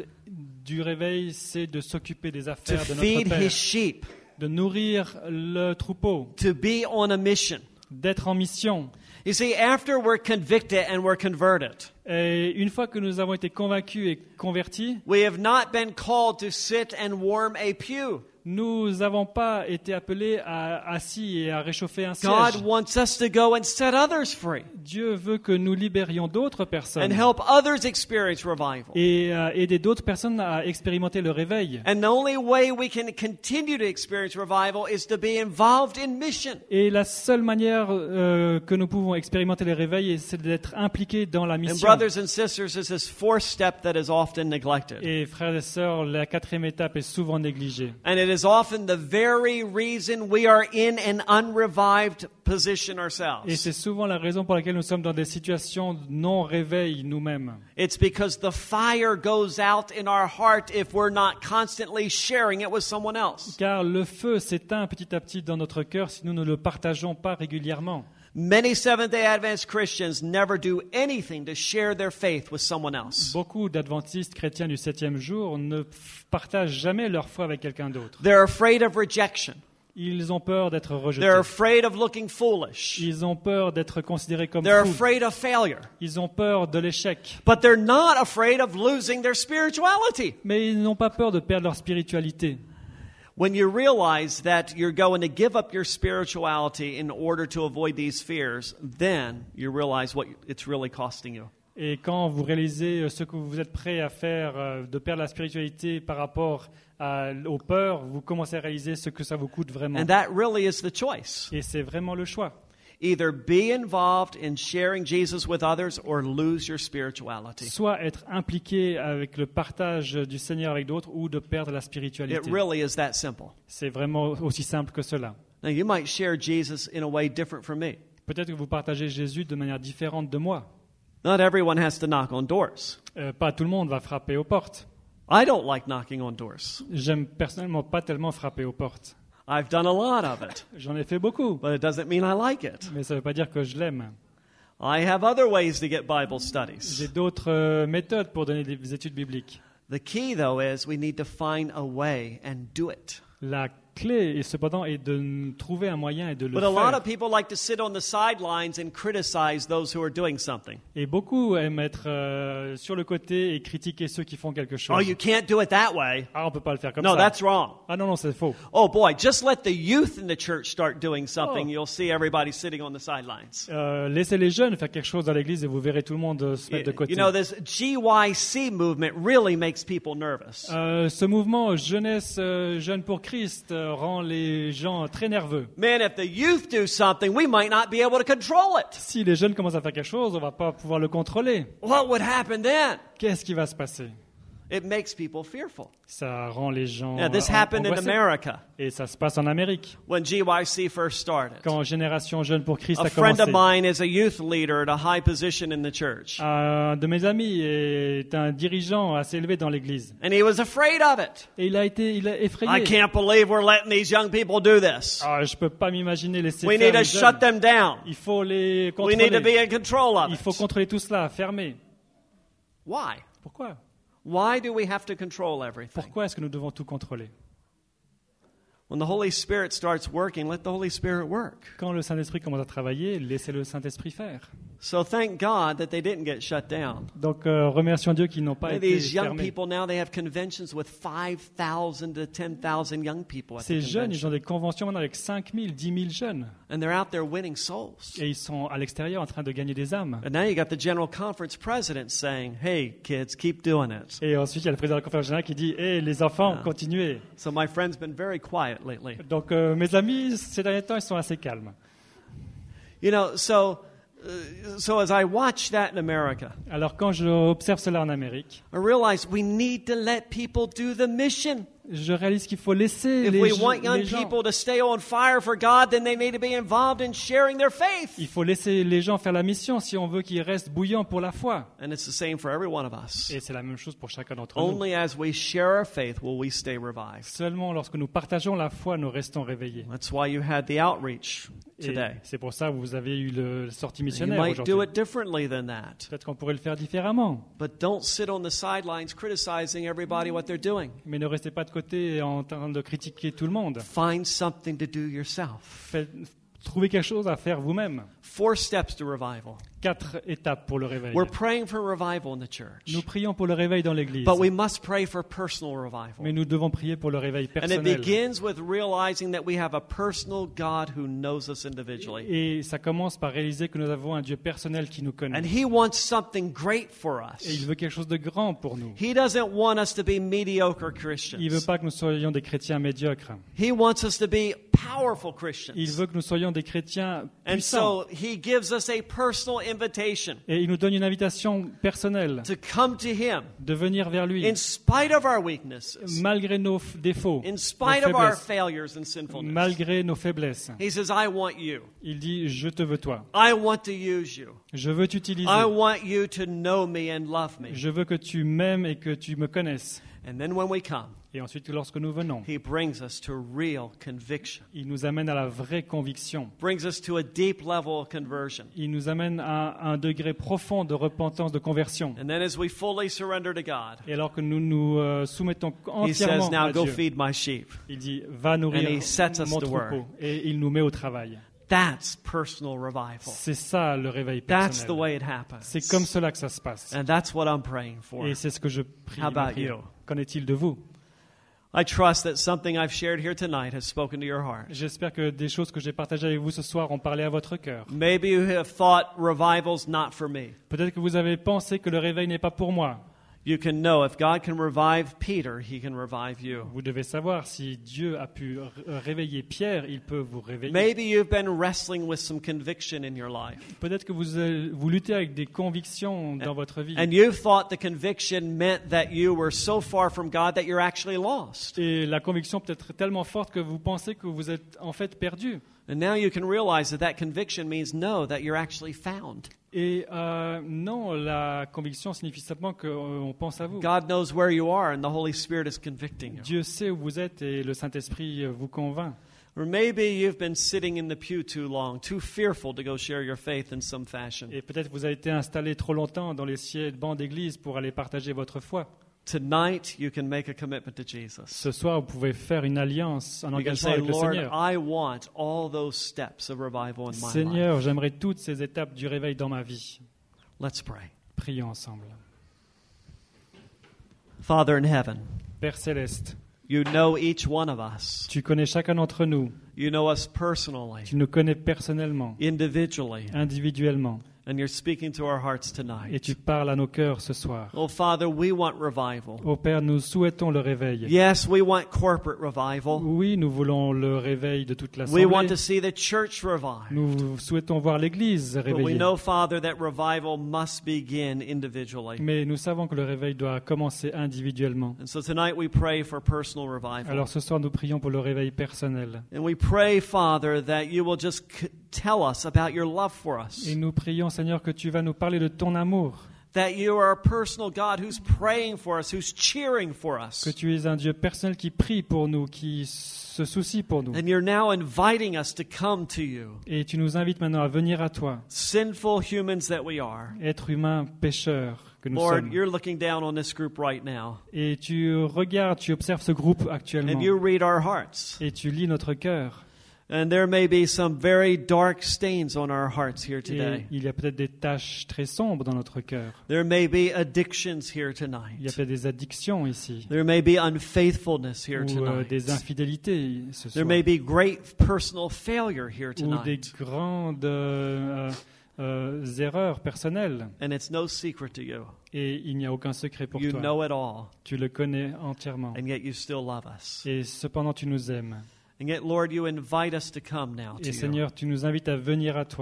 du réveil, c'est de s'occuper des To affaires de notre feed Père, his sheep. de nourrir le troupeau, To be on a mission. d'être en mission. You see, after we're convicted and we're converted, Et une fois que nous avons été convaincus et convertis, we have not been called to sit and warm a pew. nous n'avons pas été appelés à assis et à réchauffer un God siège. wants us to go and set others free Dieu veut que nous libérions d'autres and personnes help others experience revival. et aider d'autres personnes à expérimenter le réveil. And the only way we can continue to experience revival is to be involved in mission. Et la seule manière que nous pouvons expérimenter le réveil, c'est d'être impliqués dans la And mission. brothers and sisters, is this fourth step that is often neglected. Et frères et sœurs, la quatrième étape est souvent négligée. And it is often the very reason we are in an unrevived position Et ourselves. c'est souvent la raison pour laquelle nous sommes dans des situations non réveil nous-mêmes. It's because the fire goes out in our heart if we're not constantly sharing it with someone else. Car le feu s'éteint petit à petit dans notre cœur si nous ne le partageons pas régulièrement. Many Seventh-day Adventist Christians never do anything to share their faith with someone else. Beaucoup d'adventistes chrétiens du 7e jour ne partagent jamais leur foi avec quelqu'un d'autre. They're afraid of rejection. Ils ont peur d'être rejetés. They're afraid of looking foolish. Ils ont peur d'être considérés comme They're fous. afraid of failure. Ils ont peur de l'échec. But they're not afraid of losing their spirituality. Mais ils n'ont pas peur de perdre leur spiritualité. When you realize that you're going to give up your spirituality in order to avoid these fears, then you realize what it's really costing you. Et quand vous réalisez ce que vous êtes prêt à faire, de perdre la spiritualité par rapport aux peurs, vous commencez à réaliser ce que ça vous coûte vraiment. And that really is the choice. Et c'est vraiment le choix. Either be involved in sharing Jesus with others or lose your spirituality. Soit être impliqué avec le partage du Seigneur avec d'autres ou de perdre la It spiritualité. really is that simple. C'est vraiment aussi simple que cela. Now, you might share Jesus in a way different from me. Peut-être que vous partagez Jésus de manière différente de moi. Not everyone has to knock on doors. Pas tout le monde va frapper aux portes. I don't like knocking on doors. J'aime personnellement pas tellement frapper aux portes. I've done a lot of it, J'en ai fait beaucoup, but it doesn't mean I like it. mais ça ne veut pas dire que je l'aime. I have other ways to get Bible studies. J'ai d'autres méthodes pour donner des études bibliques. The key, though, is we need to find a way and do it. La clé, cependant, est de trouver un moyen et de le But a lot faire. of people like to sit on the sidelines and criticize those who are doing something. Et beaucoup aiment être sur le côté et critiquer ceux qui font quelque chose. Oh, you can't do it that way. Ah, on peut pas le faire comme No, ça. that's wrong. Ah non, c'est faux. Oh boy, just let the youth in the church start doing something. Oh. You'll see everybody sitting on the sidelines. Laissez les jeunes faire quelque chose dans l'église et vous verrez tout le monde se mettre de côté. You know, this GYC movement really makes people nervous. Ce mouvement jeunesse jeune pour Christ rend les gens très nerveux. Man, if the youth do something, we might not be able to control it. Si les jeunes commencent à faire quelque chose, on va pas pouvoir le contrôler. What would happen then? Qu'est-ce qui va se passer? It makes people fearful. Ça rend les gens Now, this happened in angoissés. America Et ça se passe en Amérique. when GYC first started. Quand Génération Jeune pour Christ A a friend of commencé. mine is a youth leader at a high position in the church. Un de mes amis est un dirigeant assez élevé dans l'église. And he was afraid of it. Et il a effrayé. I can't believe we're letting these young people do this. Je peux pas m'imaginer laisser We faire need to les shut jeunes. them down. Il faut les We need to be contrôler. in control of Il faut it. contrôler tout cela, fermer. Why? Pourquoi? Why do we have to control everything? Pourquoi est-ce que nous devons tout contrôler? When the Holy Spirit starts working, let the Holy Spirit work. Quand le Saint-Esprit commence à travailler, laissez le Saint-Esprit faire. So thank God that they didn't get shut down. Donc remercions Dieu qu'ils n'ont pas été These young fermés. people now, they have conventions with 5,000 to 10,000 young people at the Ces jeunes, ils convention. ont des conventions maintenant avec 5 000, 10 000 jeunes. And they're out there winning souls. Et ils sont à l'extérieur en train de gagner des âmes. And now you got the General Conference president saying, hey, kids, keep doing it. Et ensuite, il y a le président de la conférence générale qui dit « Hé, les enfants, continuez !» So my friend's been very quiet lately. Donc mes amis, ces derniers temps, ils sont assez calmes. You know, so So as I watch that in America, Alors quand j'observe cela en Amérique, I realize we need to let people do the mission. je réalise qu'il faut laisser If les we want young les gens. people to stay on fire for God, then they need to be involved in sharing their faith. Il faut laisser les gens faire la mission si on veut qu'ils restent bouillants pour la foi. And it's the same for every one of us. Et c'est la même chose pour chacun d'entre nous. Only as we share our faith will we stay revived. Seulement lorsque nous partageons la foi, nous restons réveillés. That's why you had the outreach Et today. c'est pour ça que vous avez eu la sortie You missionnaire might do aujourd'hui. it differently than that. Peut-être qu'on pourrait le faire différemment. But don't sit on the sidelines criticizing everybody what they're doing. Mais ne restez pas de côté en train de critiquer tout le monde. Find something to do yourself. Trouvez quelque chose à faire vous-même. 4 steps to revival. 4 étapes pour le réveil. We're praying for revival in the church. Nous prions pour le réveil dans l'Église. But we must pray for personal revival. Mais nous devons prier pour le réveil And it personnel. begins with realizing that we have a personal God who knows us individually. Et ça commence par réaliser que nous avons un Dieu personnel qui nous connaît. And He wants something great for Et il us. veut quelque chose de grand pour nous. He doesn't want us to be mediocre Il ne veut Christians. pas que nous soyons des chrétiens médiocres. He wants us to be powerful Il Christians. veut que nous soyons des chrétiens And puissants. so He gives us a personal invitation Et il nous donne une invitation personnelle to come to Him de venir vers lui, in spite of our weaknesses, malgré nos défauts, in nos spite of our faiblesses, failures and sinfulness. malgré nos faiblesses. He says, I want you. Il dit, je te veux toi. I want to use you. Je veux t'utiliser. I want you to know me and love me. Je veux que tu m'aimes et que tu me connaisses. And then when we come, Et ensuite, lorsque nous venons, He brings us to real conviction, il nous amène à la vraie conviction. brings us to a deep level of conversion. Il nous amène à un degré profond de repentance, de conversion. And then as we fully surrender to God, Et alors que nous nous soumettons He says, entièrement now à go Dieu, feed my sheep. il dit, va nourrir And he sets us mon to work. troupeau. Et il nous met au travail. That's personal revival. C'est ça le réveil That's the personnel. way it happens. C'est comme cela que ça se passe. And that's what I'm praying for. Et c'est ce que je prie. How ma about prière. you? Qu'en est-il de vous? I trust that something I've shared here tonight has spoken to your heart. J'espère que des choses que j'ai partagées avec vous ce soir ont parlé à votre cœur. Maybe you have thought revival's not for me. Peut-être que vous avez pensé que le réveil n'est pas pour moi. You can know if God can revive Peter, He can revive you. Vous devez savoir, si Dieu a pu réveiller Pierre, il peut vous réveiller. Maybe you've been wrestling with some conviction in your life. Peut-être que vous luttez avec des convictions dans votre vie. And you've thought the conviction meant that you were so far from God that you're actually lost. Et la conviction peut être tellement forte que vous pensez que vous êtes en fait perdu. And now you can realize that that conviction means no, that you're actually found. Et non, la conviction signifie simplement qu'on pense à vous. God knows where you are and the Holy Spirit is convicting you. Dieu sait où vous êtes et le Saint-Esprit vous convainc. Or maybe you've been sitting in the pew too long, too fearful to go share your faith in some fashion. Et peut-être vous avez été installé trop longtemps dans les bancs d'église pour aller partager votre foi. Tonight, you can make a commitment to Jesus. Ce soir, vous pouvez faire une alliance, un You can engagement say, avec le Lord, Seigneur. I want all those steps of revival in my life. Seigneur, j'aimerais toutes ces étapes du réveil dans ma vie. Let's pray. Prions ensemble. Father in heaven, Père Céleste, you know each one of us. tu connais chacun d'entre nous. You know us personally, Tu nous connais personnellement, individually, individuellement. and you're speaking to our hearts Et tonight. tu parles à nos cœurs ce soir. Oh, Father, we want revival. Ô Père, nous souhaitons le réveil. Yes, we want corporate revival. Oui, nous voulons le réveil de toute We want l'Assemblée. to see the church revive. Nous souhaitons voir l'Église But we réveillée. know, Father, that revival must begin individually. Mais nous savons que le réveil doit commencer individuellement. And so tonight we pray for personal revival. Alors ce soir, nous prions pour le réveil personnel. And we pray, Father, that you will just tell us about your love for us. Et nous prions, Seigneur, que tu vas nous parler de ton amour, That you are a personal God who's praying for us, who's cheering for us. que tu es un Dieu personnel qui prie pour nous, qui se soucie pour nous. And you're now inviting us to come to you, Et tu nous invites maintenant à venir à toi, sinful humans that we are. êtres humains pécheurs que nous Lord, sommes. you're looking down on this group right now, Et tu regardes, tu observes ce groupe actuellement. and you read our hearts. Et tu lis notre cœur. And there may be some very dark stains on our hearts here Et today. il y a peut-être des taches très sombres dans notre cœur. There may be addictions here Il y a tonight. peut-être des addictions ici, There may be unfaithfulness here ou tonight. des infidélités ce There soir, may be great personal failure here ou des tonight. grandes erreurs personnelles. And it's no secret to you. Et il n'y a aucun secret pour You toi. know it all, Tu le connais entièrement. and yet you still love us. Et cependant, tu nous aimes. And yet, Lord, you invite us to come now to Et you. Seigneur, tu nous invites à venir à toi.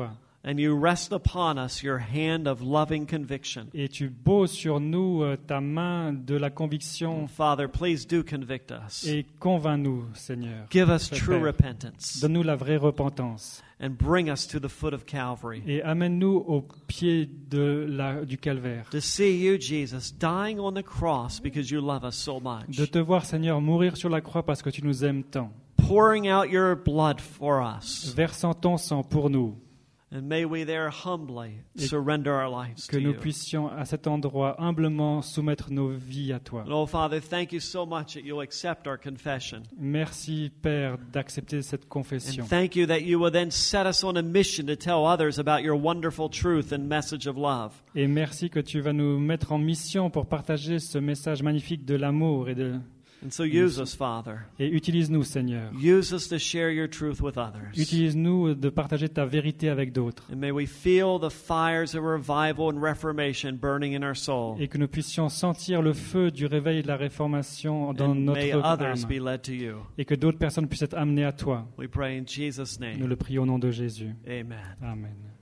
And you rest upon us your hand of loving conviction. Et tu poses sur nous ta main de la conviction Father, please do convict us. et convainc-nous, Seigneur. Give us Père, true repentance donne-nous la vraie repentance and bring us to the foot of Calvary. et amène-nous au pied du calvaire. To see you, Jesus, dying on the cross because you love us so much. De te voir, Seigneur, mourir sur la croix parce que tu nous aimes tant. Pouring out your blood for us. Versant ton sang pour nous. And may we there humbly surrender our lives Que to nous you. puissions à cet endroit humblement soumettre nos vies à toi. And oh, Father, thank you so much that you'll accept our confession. Merci, Père, d'accepter cette confession. And thank you that you will then set us on a mission to tell others about your wonderful truth and message of love. Et merci que tu vas nous mettre en mission pour partager ce message magnifique de l'amour And so use us, Father. et utilise-nous, Seigneur. Use us to share your truth with others. Utilise-nous de partager ta vérité avec d'autres. And may we feel the fires of revival and reformation burning in our soul. Et que nous puissions sentir le feu du réveil et de la réformation dans And may notre others âme. be led to you. Et que d'autres personnes puissent être amenées à toi. We pray in Jesus' Nous name. le prions au nom de Jésus. Amen. Amen.